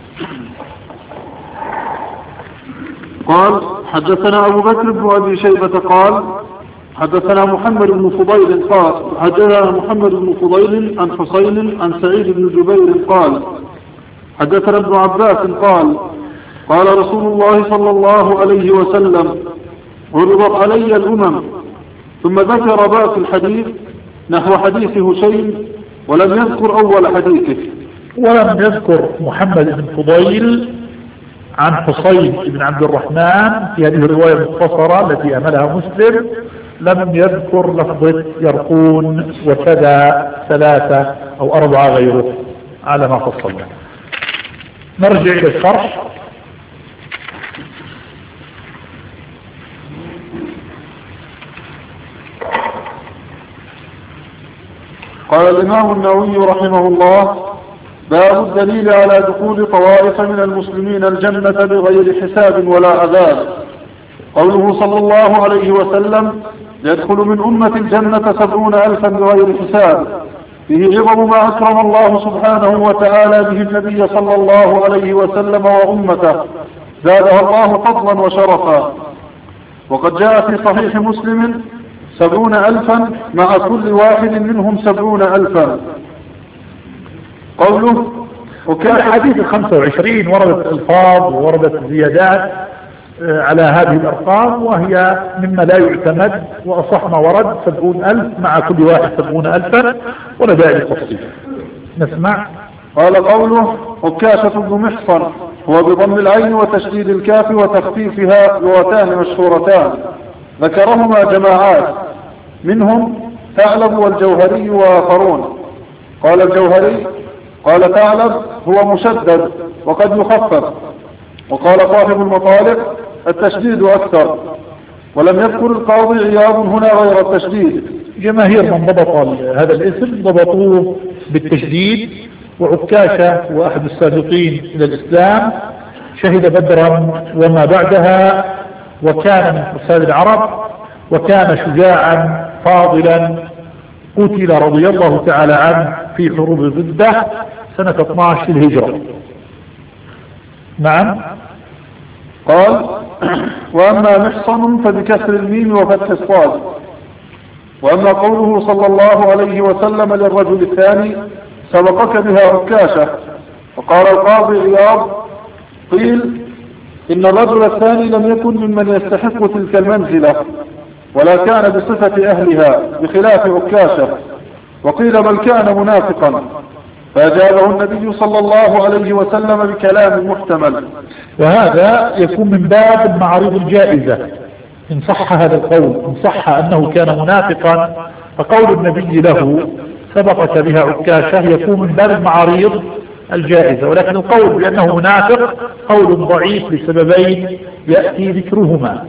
S2: قال حدثنا أبو بكر بن أبي شيبة قال حدثنا محمد بن فضيل قال حدثنا محمد بن فضيل عن حسين عن سعيد بن جبير قال حدثنا ابن عباس قال قال رسول الله صلى الله عليه وسلم عرضت علي الأمم ثم ذكر باقي الحديث نحو حديث هشيم ولم يذكر أول حديثه.
S1: ولم يذكر محمد بن فضيل عن حسين بن عبد الرحمن في هذه الرواية المختصرة التي أملها مسلم، لم يذكر لفظة يرقون وكذا ثلاثة أو أربعة غيره على ما فصلنا. نرجع إلى الشرح.
S2: قال الإمام النووي رحمه الله باب الدليل على دخول طوائف من المسلمين الجنة بغير حساب ولا عذاب. قوله صلى الله عليه وسلم يدخل من أمة الجنة سبعون ألفا بغير حساب، فيه عظم ما أكرم الله سبحانه وتعالى به النبي صلى الله عليه وسلم وأمته زادها الله فضلا وشرفا. وقد جاء في صحيح مسلم سبعون ألفا مع كل واحد منهم سبعون ألفا. قوله
S1: وكان الحديث الخمسة وعشرين وردت الألفاظ ووردت الزيادات على هذه الأرقام، وهي مما لا يعتمد، وأصح ما ورد سبعون ألف مع كل واحد سبعون ألفا، ولا داعي للتفصيل. نسمع.
S2: قال قوله عكاشة بن محصن هو بضم العين وتشديد الكاف وتخفيفها لغتان مشهورتان ذكرهما جماعات منهم ثعلب والجوهري وآخرون. قال الجوهري قال ثعلب هو مشدد وقد يخفف، وقال صاحب المطالب التشديد أكثر، ولم يذكر القاضي عياض هنا غير التشديد.
S1: جماهير من ضبط هذا الاسم ضبطوه بالتشديد. وعكاشة واحد السابقين إلى الإسلام، شهد بدرا وما بعدها، وكان من فرسان العرب، وكان شجاعا فاضلا، قتل رضي الله تعالى عنه في حروب الردة سنة اثني عشر للهجرة. نعم.
S2: قال وأما محصن فبكسر الميم وفتح الصاد. وأما قوله صلى الله عليه وسلم للرجل الثاني سبقك بها عكاشة، وقال القاضي عياض قيل إن الرجل الثاني لم يكن ممن يستحق تلك المنزلة ولا كان بصفة أهلها بخلاف عكاشة، وقيل بل كان منافقا، فأجابه النبي صلى الله عليه وسلم بكلام محتمل.
S1: وهذا يكون من باب المعارض الجائزة إن صح هذا القول، إن صح أنه كان منافقا فقول النبي له سبقت بها عكاشة يكون من باب المعارض الجائزة، ولكن القول بأنه منافق قول ضعيف لسببين يأتي ذكرهما.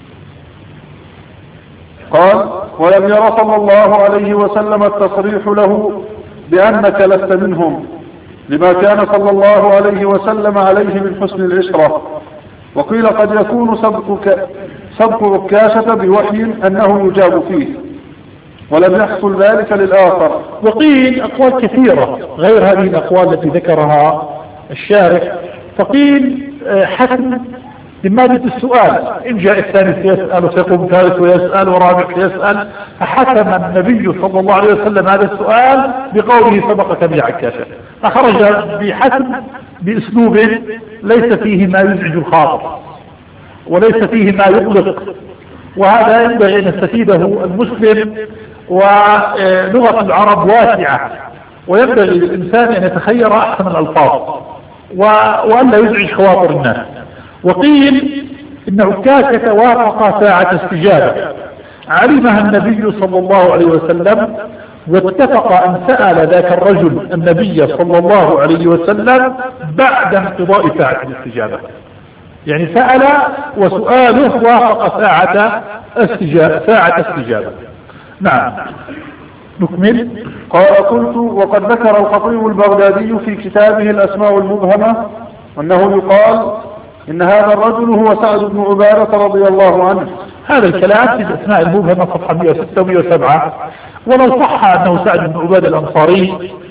S2: قال ولم ير صلى الله عليه وسلم التصريح له بأنك لست منهم لما كان صلى الله عليه وسلم عليه من حسن العشرة. وقيل قد يكون سبق, سبق عكاشة بوحي أنه يجاب فيه ولم يحصل ذلك للآخر.
S1: وقيل أقوال كثيرة غير هذه الأقوال التي ذكرها الشارح. فقيل حسن لمادة السؤال، إن جاء الثاني سيسأل وسيقوم ثالث ويسأل ورابع يسأل، فحسم النبي صلى الله عليه وسلم هذا السؤال بقوله سبقك بعكاشة، فخرج بحسم بأسلوب ليس فيه ما يزعج الخاطر وليس فيه ما يقلق، وهذا ينبغي أن يستفيده المسلم. ولغة العرب واسعة، وينبغي للإنسان أن يتخير أحسن الألفاظ وأن لا يزعج خواطر الناس. وقيل إن عكاشة وافق ساعة استجابة علمها النبي صلى الله عليه وسلم، واتفق أن سأل ذاك الرجل النبي صلى الله عليه وسلم بعد انقضاء ساعة الاستجابة، يعني سأل وسؤاله وافق ساعة استجابة, ساعة استجابة. نعم نكمل.
S2: قال قلت وقد ذكر الخطيب البغدادي في كتابه الأسماء المبهمة أنه يقال إن هذا الرجل هو سعد بن عبادة رضي الله عنه.
S1: هذا الكلام في الأسماء المبهمة صفحة مئة وستة ومئة وسبعة. ولو صح أنه سعد بن عبادة الأنصاري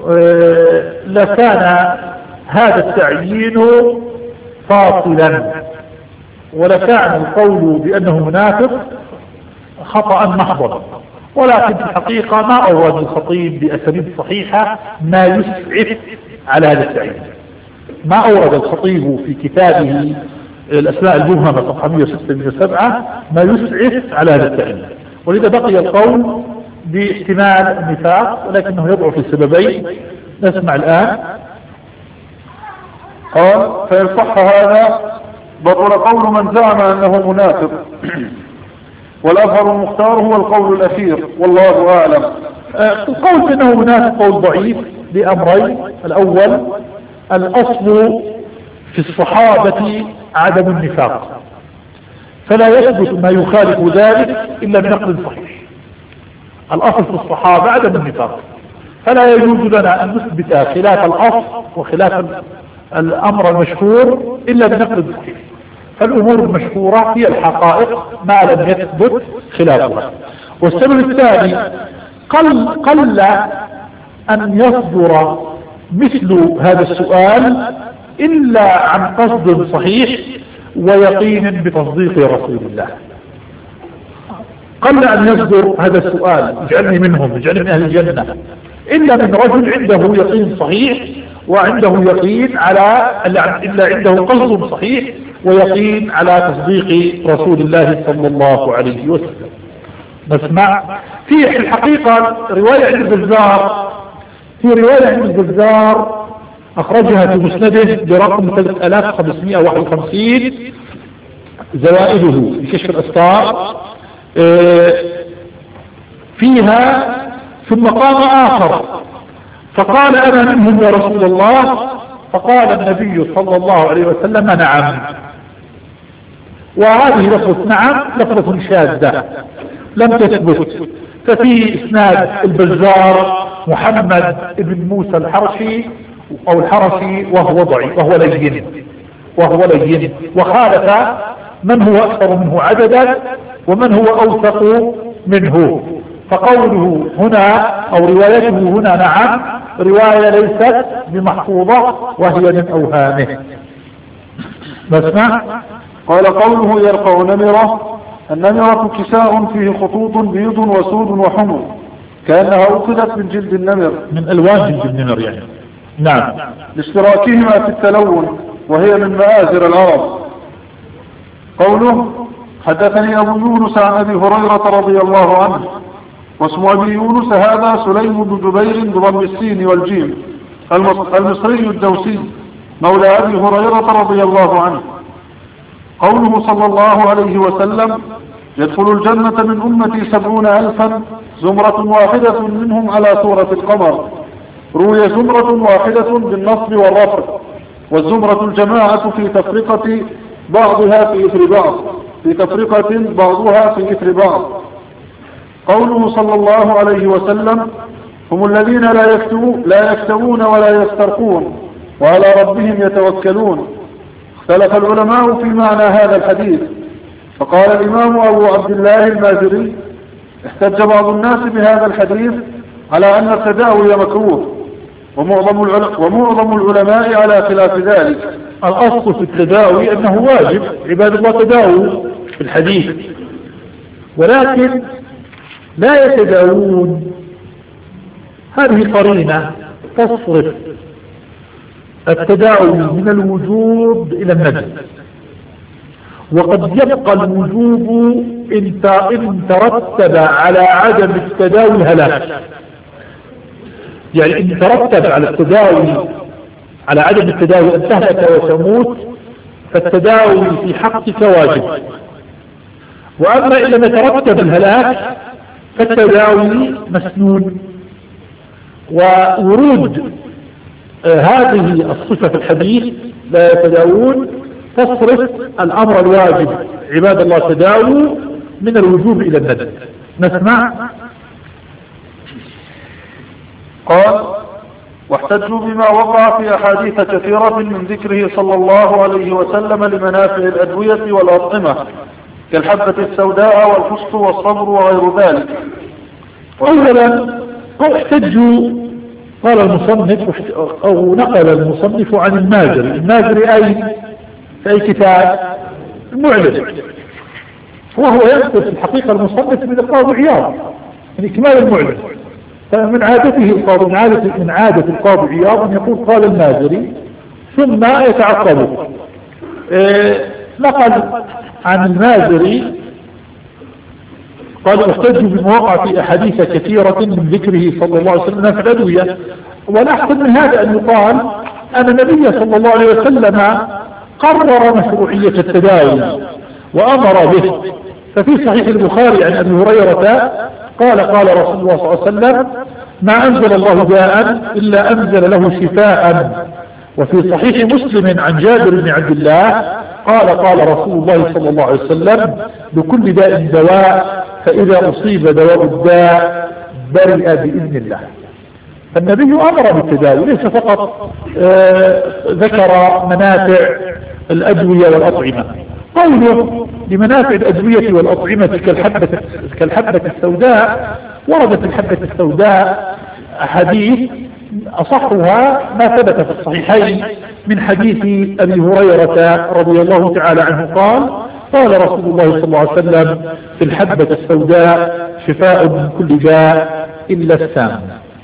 S1: لكان هذا التعيين فاصلا، ولكان القول بأنه منافق خطأ محضا. ولكن في الحقيقة ما أورد الخطيب بأساليب صحيحة ما يسعف على هذا التعيين. ما أورد الخطيب في كتابه الأسماء المبهمة صفحة مئة وستة مئة وسبعة ما يسعف على هذا التعيين، ولذا بقي القول باحتمال النفاق، ولكنه يضعف السببين. نسمع الآن.
S2: قال: فإن صح هذا بطل قول من زعم أنه منافق، والأظهر المختار هو القول الأخير والله أعلم.
S1: القول بأنه منافق قول ضعيف لأمرين: الأول الأصل في الصحابة عدم النفاق، فلا يثبت ما يخالف ذلك إلا بنقل صحيح. الأصل في الصحابة عدم النفاق، فلا يجوز لنا أن نثبت خلاف الأصل وخلاف الأمر المشهور إلا بنقل صحيح. فالأمور المشهورة هي الحقائق ما لم يثبت خلافها. والسبب الثاني: قل, قل أن يصدر مثل هذا السؤال إلا عن قصد صحيح ويقين بتصديق رسول الله. قل أن يصدر هذا السؤال: اجعلني منهم، اجعلني من أهل الجنة، إلا من رجل عنده يقين صحيح وعنده يقين على إلا عنده قصد صحيح ويقين على تصديق رسول الله صلى الله عليه وسلم. نسمع. في الحقيقة رواية عند البزار، في رواية عند البزار أخرجها في مسنده برقم ثلاثة آلاف وخمسمئة وواحد وخمسين، زوائده في كشف الأستار، فيها: ثم قام آخر فقال: أنا منهم يا رسول الله. فقال النبي صلى الله عليه وسلم: نعم. وهذه لفظة نعم لفظة شاذة لم تثبت. ففي إسناد البزار محمد بن موسى الحرشي أو الحرشي وهو ضعيف وهو لين وهو لين وخالف من هو أكثر منه عددا ومن هو أوثق منه. فقوله هنا أو روايته هنا نعم رواية ليست بمحفوظة وهي من أوهامه. نسمع.
S2: قال: قوله يرقع نمرة. النمرة كساء فيه خطوط بيض وسود وحمر كأنها أخذت من جلد النمر،
S1: من ألوان جلد النمر يعني. نعم.
S2: لاشتراكهما في التلون وهي من مآزر العرب. قوله: حدثني أبو يونس عن أبي هريرة رضي الله عنه. واسم أبي يونس هذا سليم بن جبير بضم السين والجيم المصري الدوسي مولى أبي هريرة رضي الله عنه. قوله صلى الله عليه وسلم: يدخل الجنة من أمتي سبعون ألفا زمرة واحدة منهم على صورة القمر. روي زمرة واحدة بالنصب والرفع، والزمرة الجماعة في تفرقة بعضها في إثر بعض في تفرقة بعضها في إثر بعض. قوله صلى الله عليه وسلم: هم الذين لا يكتوون, لا يكتوون ولا يسترقون وعلى ربهم يتوكلون. اختلف العلماء في معنى هذا الحديث، فقال الإمام أبو عبد الله المازري: احتج بعض الناس بهذا الحديث على أن التداوي مكروه، ومعظم, ومعظم العلماء على خلاف ذلك.
S1: الأصل في التداوي أنه واجب، عباد الله تداووا في الحديث، ولكن لا يتداوون. هذه قرينة تصرف التداوي من الوجوب إلى الندب، وقد يبقى الوجوب إن ترتب على عدم التداوي الهلاك. يعني إن ترتب على التداوي على عدم التداوي أن تهلك وتموت، فالتداوي في حقك واجب. وأما إن لم يترتب الهلاك فالتداوي مسنون. وورود آه هذه الصفة في الحديث لا يتداوون تصرف الأمر الواجب عباد الله تداووا من الوجوب إلى الندب. نسمع.
S2: قال: واحتجوا بما وقع في أحاديث كثيرة من ذكره صلى الله عليه وسلم لمنافع الأدوية والأطعمة كالحبة السوداء والفسق والصبر وغير ذلك.
S1: أولا احتجوا قال المصنف أو نقل المصنف عن المازري. المازري أي في أي كتاب؟ المعلم. وهو ينقل في الحقيقة المصنف من القاضي عياض من إكمال المعلم. فمن عادته القاضي من عادة من عادة القاضي عياض أن يقول قال المازري ثم يتعقب. اه نقل عن المازري قال احتج بمواقع في أحاديث كثيرة من ذكره صلى الله عليه وسلم في الأدوية. والأحسن من هذا أن يقال أن النبي صلى الله عليه وسلم قرر مشروعية التداوي وأمر به. ففي صحيح البخاري عن أبي هريرة قال قال رسول الله صلى الله عليه وسلم ما أنزل الله داء إلا أنزل له شفاء. وفي صحيح مسلم عن جابر بن عبد الله قال قال رسول الله صلى الله عليه وسلم لكل داء دواء فإذا أصيب دواء الداء برئ بإذن الله. فالنبي أمر بالتداوي ليس فقط آه ذكر منافع الأدوية والأطعمة. قوله لمنافع الأدوية والأطعمة كالحبة, كالحبة السوداء وردت الحبة السوداء حديث أصحها ما ثبت في الصحيحين من حديث أبي هريرة رضي الله تعالى عنه قال قال رسول الله صلى الله عليه وسلم في الحبة السوداء شفاء من كل داء إلا السام.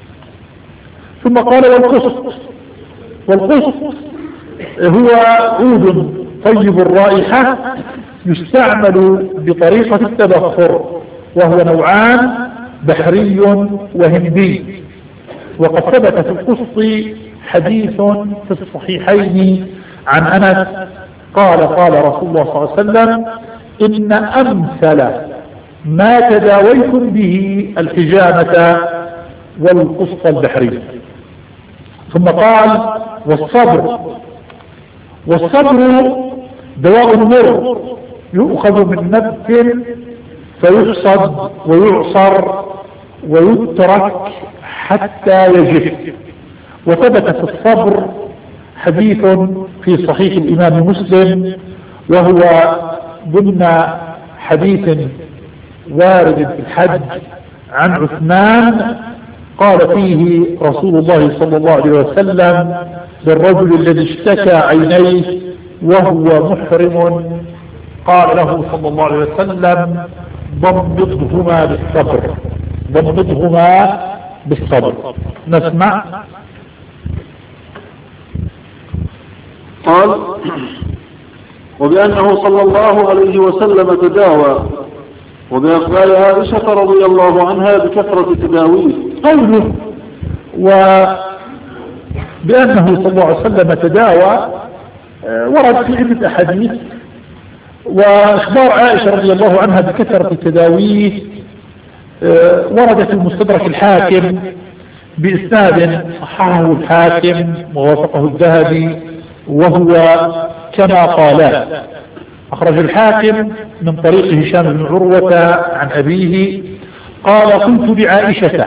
S1: ثم قال والقسط. والقسط هو عود طيب الرائحة يستعمل بطريقة التبخر وهو نوعان بحري وهندي. وقد ثبت في القسط حديث في الصحيحين عن أنس قال قال رسول الله صلى الله عليه وسلم إن أمثل ما تداويتم به الحجامة والقسط البحري. ثم قال والصبر. والصبر دواء مر يؤخذ من نبت فيحصد ويعصر ويترك حتى يجف. وثبت في الصبر حديث في صحيح الإمام مسلم وهو ضمن حديث وارد في الحج عن عثمان قال فيه رسول الله صلى الله عليه وسلم للرجل الذي اشتكى عينيه وهو محرم قال له صلى الله عليه وسلم ضمضهما بالصبر ضمضهما بالصبر. نسمع.
S2: قال وبأنه صلى الله عليه وسلم تداوى وبأخبار عائشة رضي الله عنها بكثرة تداويه.
S1: قوله وبأنه صلى الله عليه وسلم تداوى ورد في عدة أحاديث. وإخبار عائشة رضي الله عنها بكثرة تداويه ورد في المستدرك الحاكم بإسناد صححه الحاكم ووافقه الذهبي وهو كما قال. أخرج الحاكم من طريق هشام بن عروة عن أبيه قال قلت لعائشة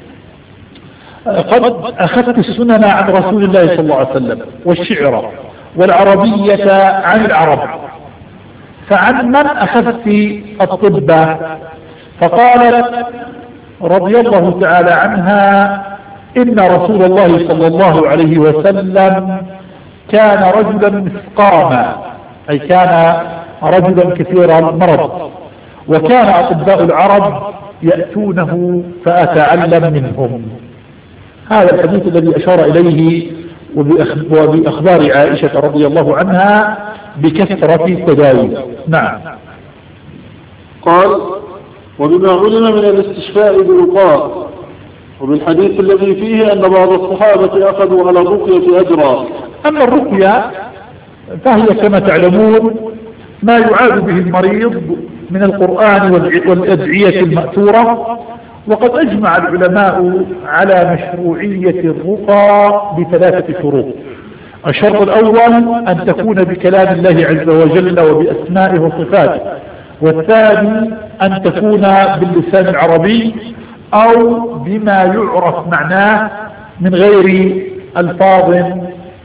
S1: قد أخذت السنن عن رسول الله صلى الله عليه وسلم والشعر والعربية عن العرب فعن من أخذت الطب؟ فقالت رضي الله تعالى عنها إن رسول الله صلى الله عليه وسلم كان رجلا مسقاما أي كان رجلا كثير المرض وكان أطباء العرب يأتونه فأتعلم منهم. هذا الحديث الذي أشار إليه وبأخبار عائشة رضي الله عنها بكثرة التداوي. نعم.
S2: قال وبما علم من الاستشفاء بالرقاء وبالحديث الذي فيه أن بعض الصحابة أخذوا على الرقية أجرا.
S1: أما الرقية فهي كما تعلمون ما يعاد به المريض من القرآن والأدعية المأثورة. وقد أجمع العلماء على مشروعية الرقى بثلاثة شروط. الشرط الأول أن تكون بكلام الله عز وجل وبأسمائه وصفاته. والثاني أن تكون باللسان العربي أو بما يعرف معناه من غير ألفاظ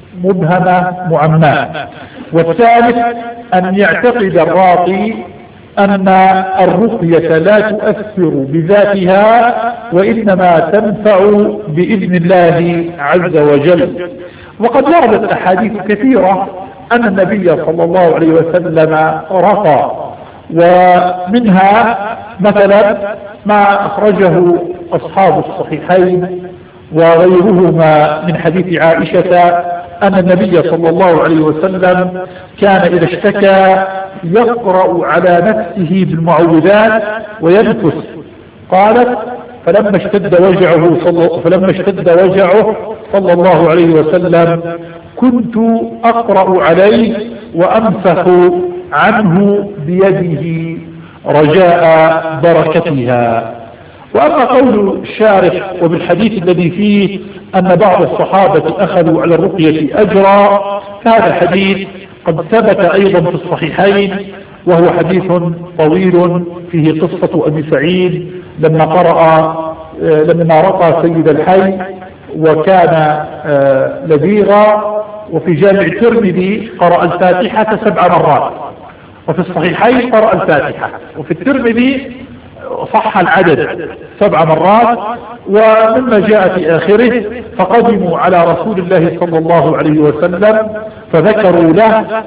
S1: مبهمة معماة. والثالث أن يعتقد الراقي أن الرقية لا تؤثر بذاتها وإنما تنفع بإذن الله عز وجل. وقد وردت أحاديث كثيرة أن النبي صلى الله عليه وسلم رقى، ومنها مثلا ما أخرجه أصحاب الصحيحين وغيرهما من حديث عائشة أن النبي صلى الله عليه وسلم كان إذا اشتكى يقرأ على نفسه بالمعوذات وينفس. قالت فلما اشتد وجعه صلى فلما اشتد وجعه صلى الله عليه وسلم كنت أقرأ عليه وأمسح عنه بيده رجاء بركتها. وأما قول الشارح وبالحديث الذي فيه أن بعض الصحابة أخذوا على الرقية أجرا، فهذا الحديث قد ثبت أيضا في الصحيحين، وهو حديث طويل فيه قصة أبي سعيد لما قرأ لما رقى سيد الحي وكان لذيذا، وفي جامع الترمذي قرأ الفاتحة سبع مرات، وفي الصحيحين قرأ الفاتحة، وفي الترمذي صح العدد سبع مرات. ومما جاء في آخره فقدموا على رسول الله صلى الله عليه وسلم فذكروا له،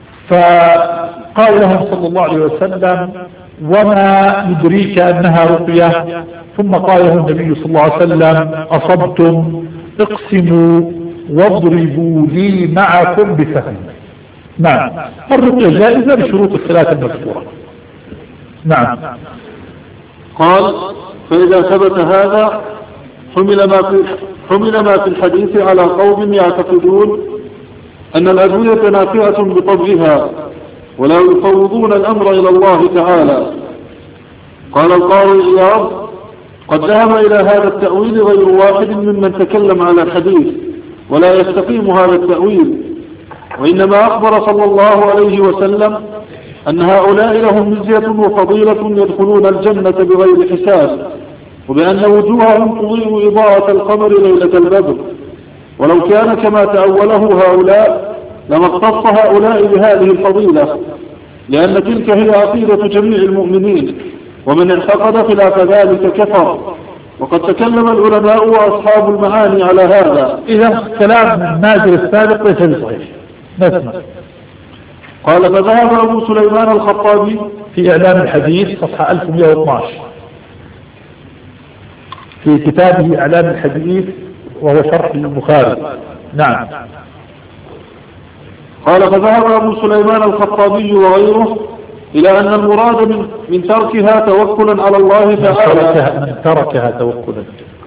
S1: فقال لهم صلى الله عليه وسلم وما يدريك أنها رقية؟ ثم قال له النبي صلى الله عليه وسلم أصبتم اقسموا واضربوا لي معكم بسهم. نعم، الرقية جائزة بشروط الثلاثة المذكورة. نعم.
S2: قال فإذا ثبت هذا حمل ما في حمل ما في الحديث على قوم يعتقدون أن الأدوية نافعة بطبعها ولا يفوضون الأمر إلى الله تعالى. قال القاضي عياض قد ذهب إلى هذا التأويل غير واحد ممن تكلم على الحديث، ولا يستقيم هذا التأويل، وإنما أخبر صلى الله عليه وسلم أن هؤلاء لهم مزية وفضيلة يدخلون الجنة بغير حساب، وبأن وجوههم تضيء إضاءة القمر ليلة البدر. ولو كان كما تأوله هؤلاء لما اختص هؤلاء بهذه الفضيلة، لأن تلك هي عقيدة جميع المؤمنين، ومن اعتقد خلاف ذلك كفر. وقد تكلم العلماء وأصحاب المعاني على هذا.
S1: إذا كلام النازل السابق ليس بصحيح. نسمع.
S2: قال فذهب أبو سليمان الخطابي
S1: في إعلام الحديث صفحة ألف ومئة واثني عشر في كتابه إعلام الحديث وهو شرح البخاري. نعم.
S2: قال فذهب أبو سليمان الخطابي وغيره إلى أن المراد من, من تركها توكلا على الله تعالى
S1: من تركها توكلا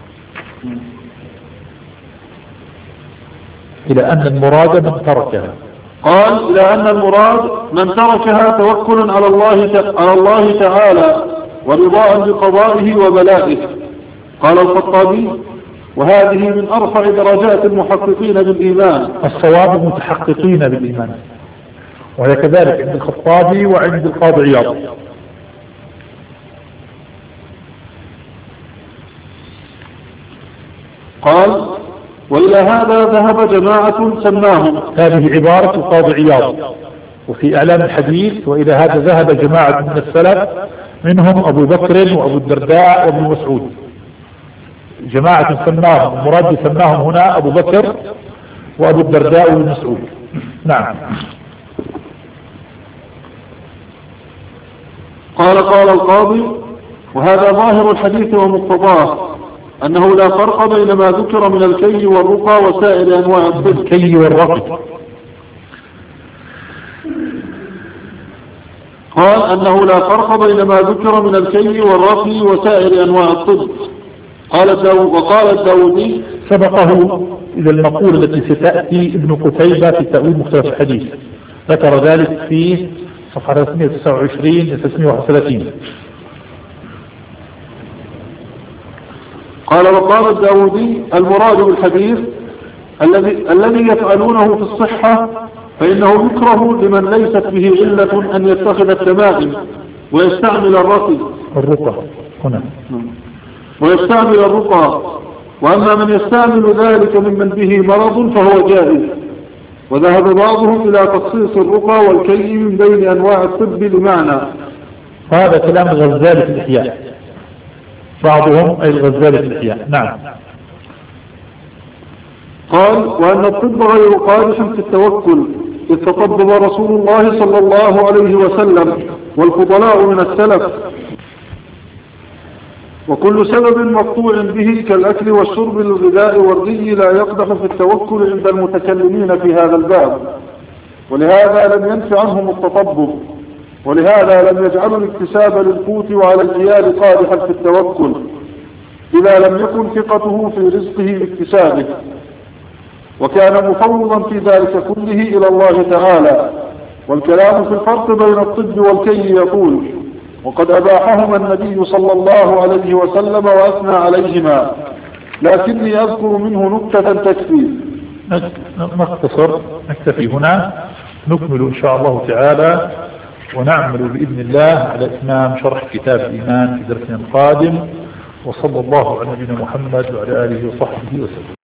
S1: إلى أن المراد من تركها
S2: قال إلى أن المراد من تركها توكلا على الله على الله تعالى ورضاء بقضائه وبلائه. قال الخطابي وهذه من أرفع درجات المحققين بالإيمان.
S1: الصواب متحققين بالإيمان، وهي كذلك عند الخطابي وعند القاضي عياض.
S2: قال وإلى هذا ذهب جماعة سماهم.
S1: هذه عبارة القاضي عياض. وفي إعلام الحديث وإلى هذا ذهب جماعة من السلف منهم أبو بكر وأبو الدرداء وابن مسعود. جماعة سماهم، المراد سماهم هنا أبو بكر وأبو الدرداء وابن مسعود. نعم.
S2: قال قال القاضي وهذا ظاهر الحديث ومقتضاه أنه لا فرق بين ما ذكر من الكي والرقى وسائر أنواع الطب.
S1: الكي والرقى.
S2: قال أنه لا فرق بين ما ذكر من الكي والرقي وسائر أنواع الطب. قال الداود وقال الداودي
S1: سبقه إلى المقولة التي ستأتي ابن قتيبة في تأويل مختلف الحديث، ذكر ذلك في صفحة ثلاثمئة وتسعة وعشرين إلى ثلاثمئة وواحد وثلاثين.
S2: قال وقال الداودي المراد بالحديث الذي الذي يفعلونه في الصحة فإنه يكره لمن ليست به علة أن يتخذ التمائم ويستعمل الرقي
S1: الرقى هنا
S2: ويستعمل الرقى، وأما من يستعمل ذلك ممن به مرض فهو جائز. وذهب بعضهم إلى تخصيص الرقى والكي من بين أنواع الطب لمعنى
S1: هذا كلام الغزالي في الإحياء، بعضهم أي الغزالي في الإحياء. نعم.
S2: قال: وأن الطب غير قادح في التوكل، إذ تطبب رسول الله صلى الله عليه وسلم والفضلاء من السلف، وكل سبب مقطوع به كالأكل والشرب للغذاء والري لا يقدح في التوكل عند المتكلمين في هذا الباب، ولهذا لم ينف عنهم التطبب، ولهذا لم يجعلوا الاكتساب للقوت وعلى العيال قادحا في التوكل إذا لم يكن ثقته في رزقه باكتسابه، وكان مفوضا في ذلك كله إلى الله تعالى. والكلام في الفرق بين الطب والكي يقول: وقد أباحهما النبي صلى الله عليه وسلم وأثنى عليهما، لكني أذكر منه نكتة تكفي.
S1: نختصر نكتفي هنا، نكمل إن شاء الله تعالى ونعمل بإذن الله على إتمام شرح كتاب الإيمان في درسنا القادم. وصلى الله على نبينا محمد وعلى آله وصحبه وسلم.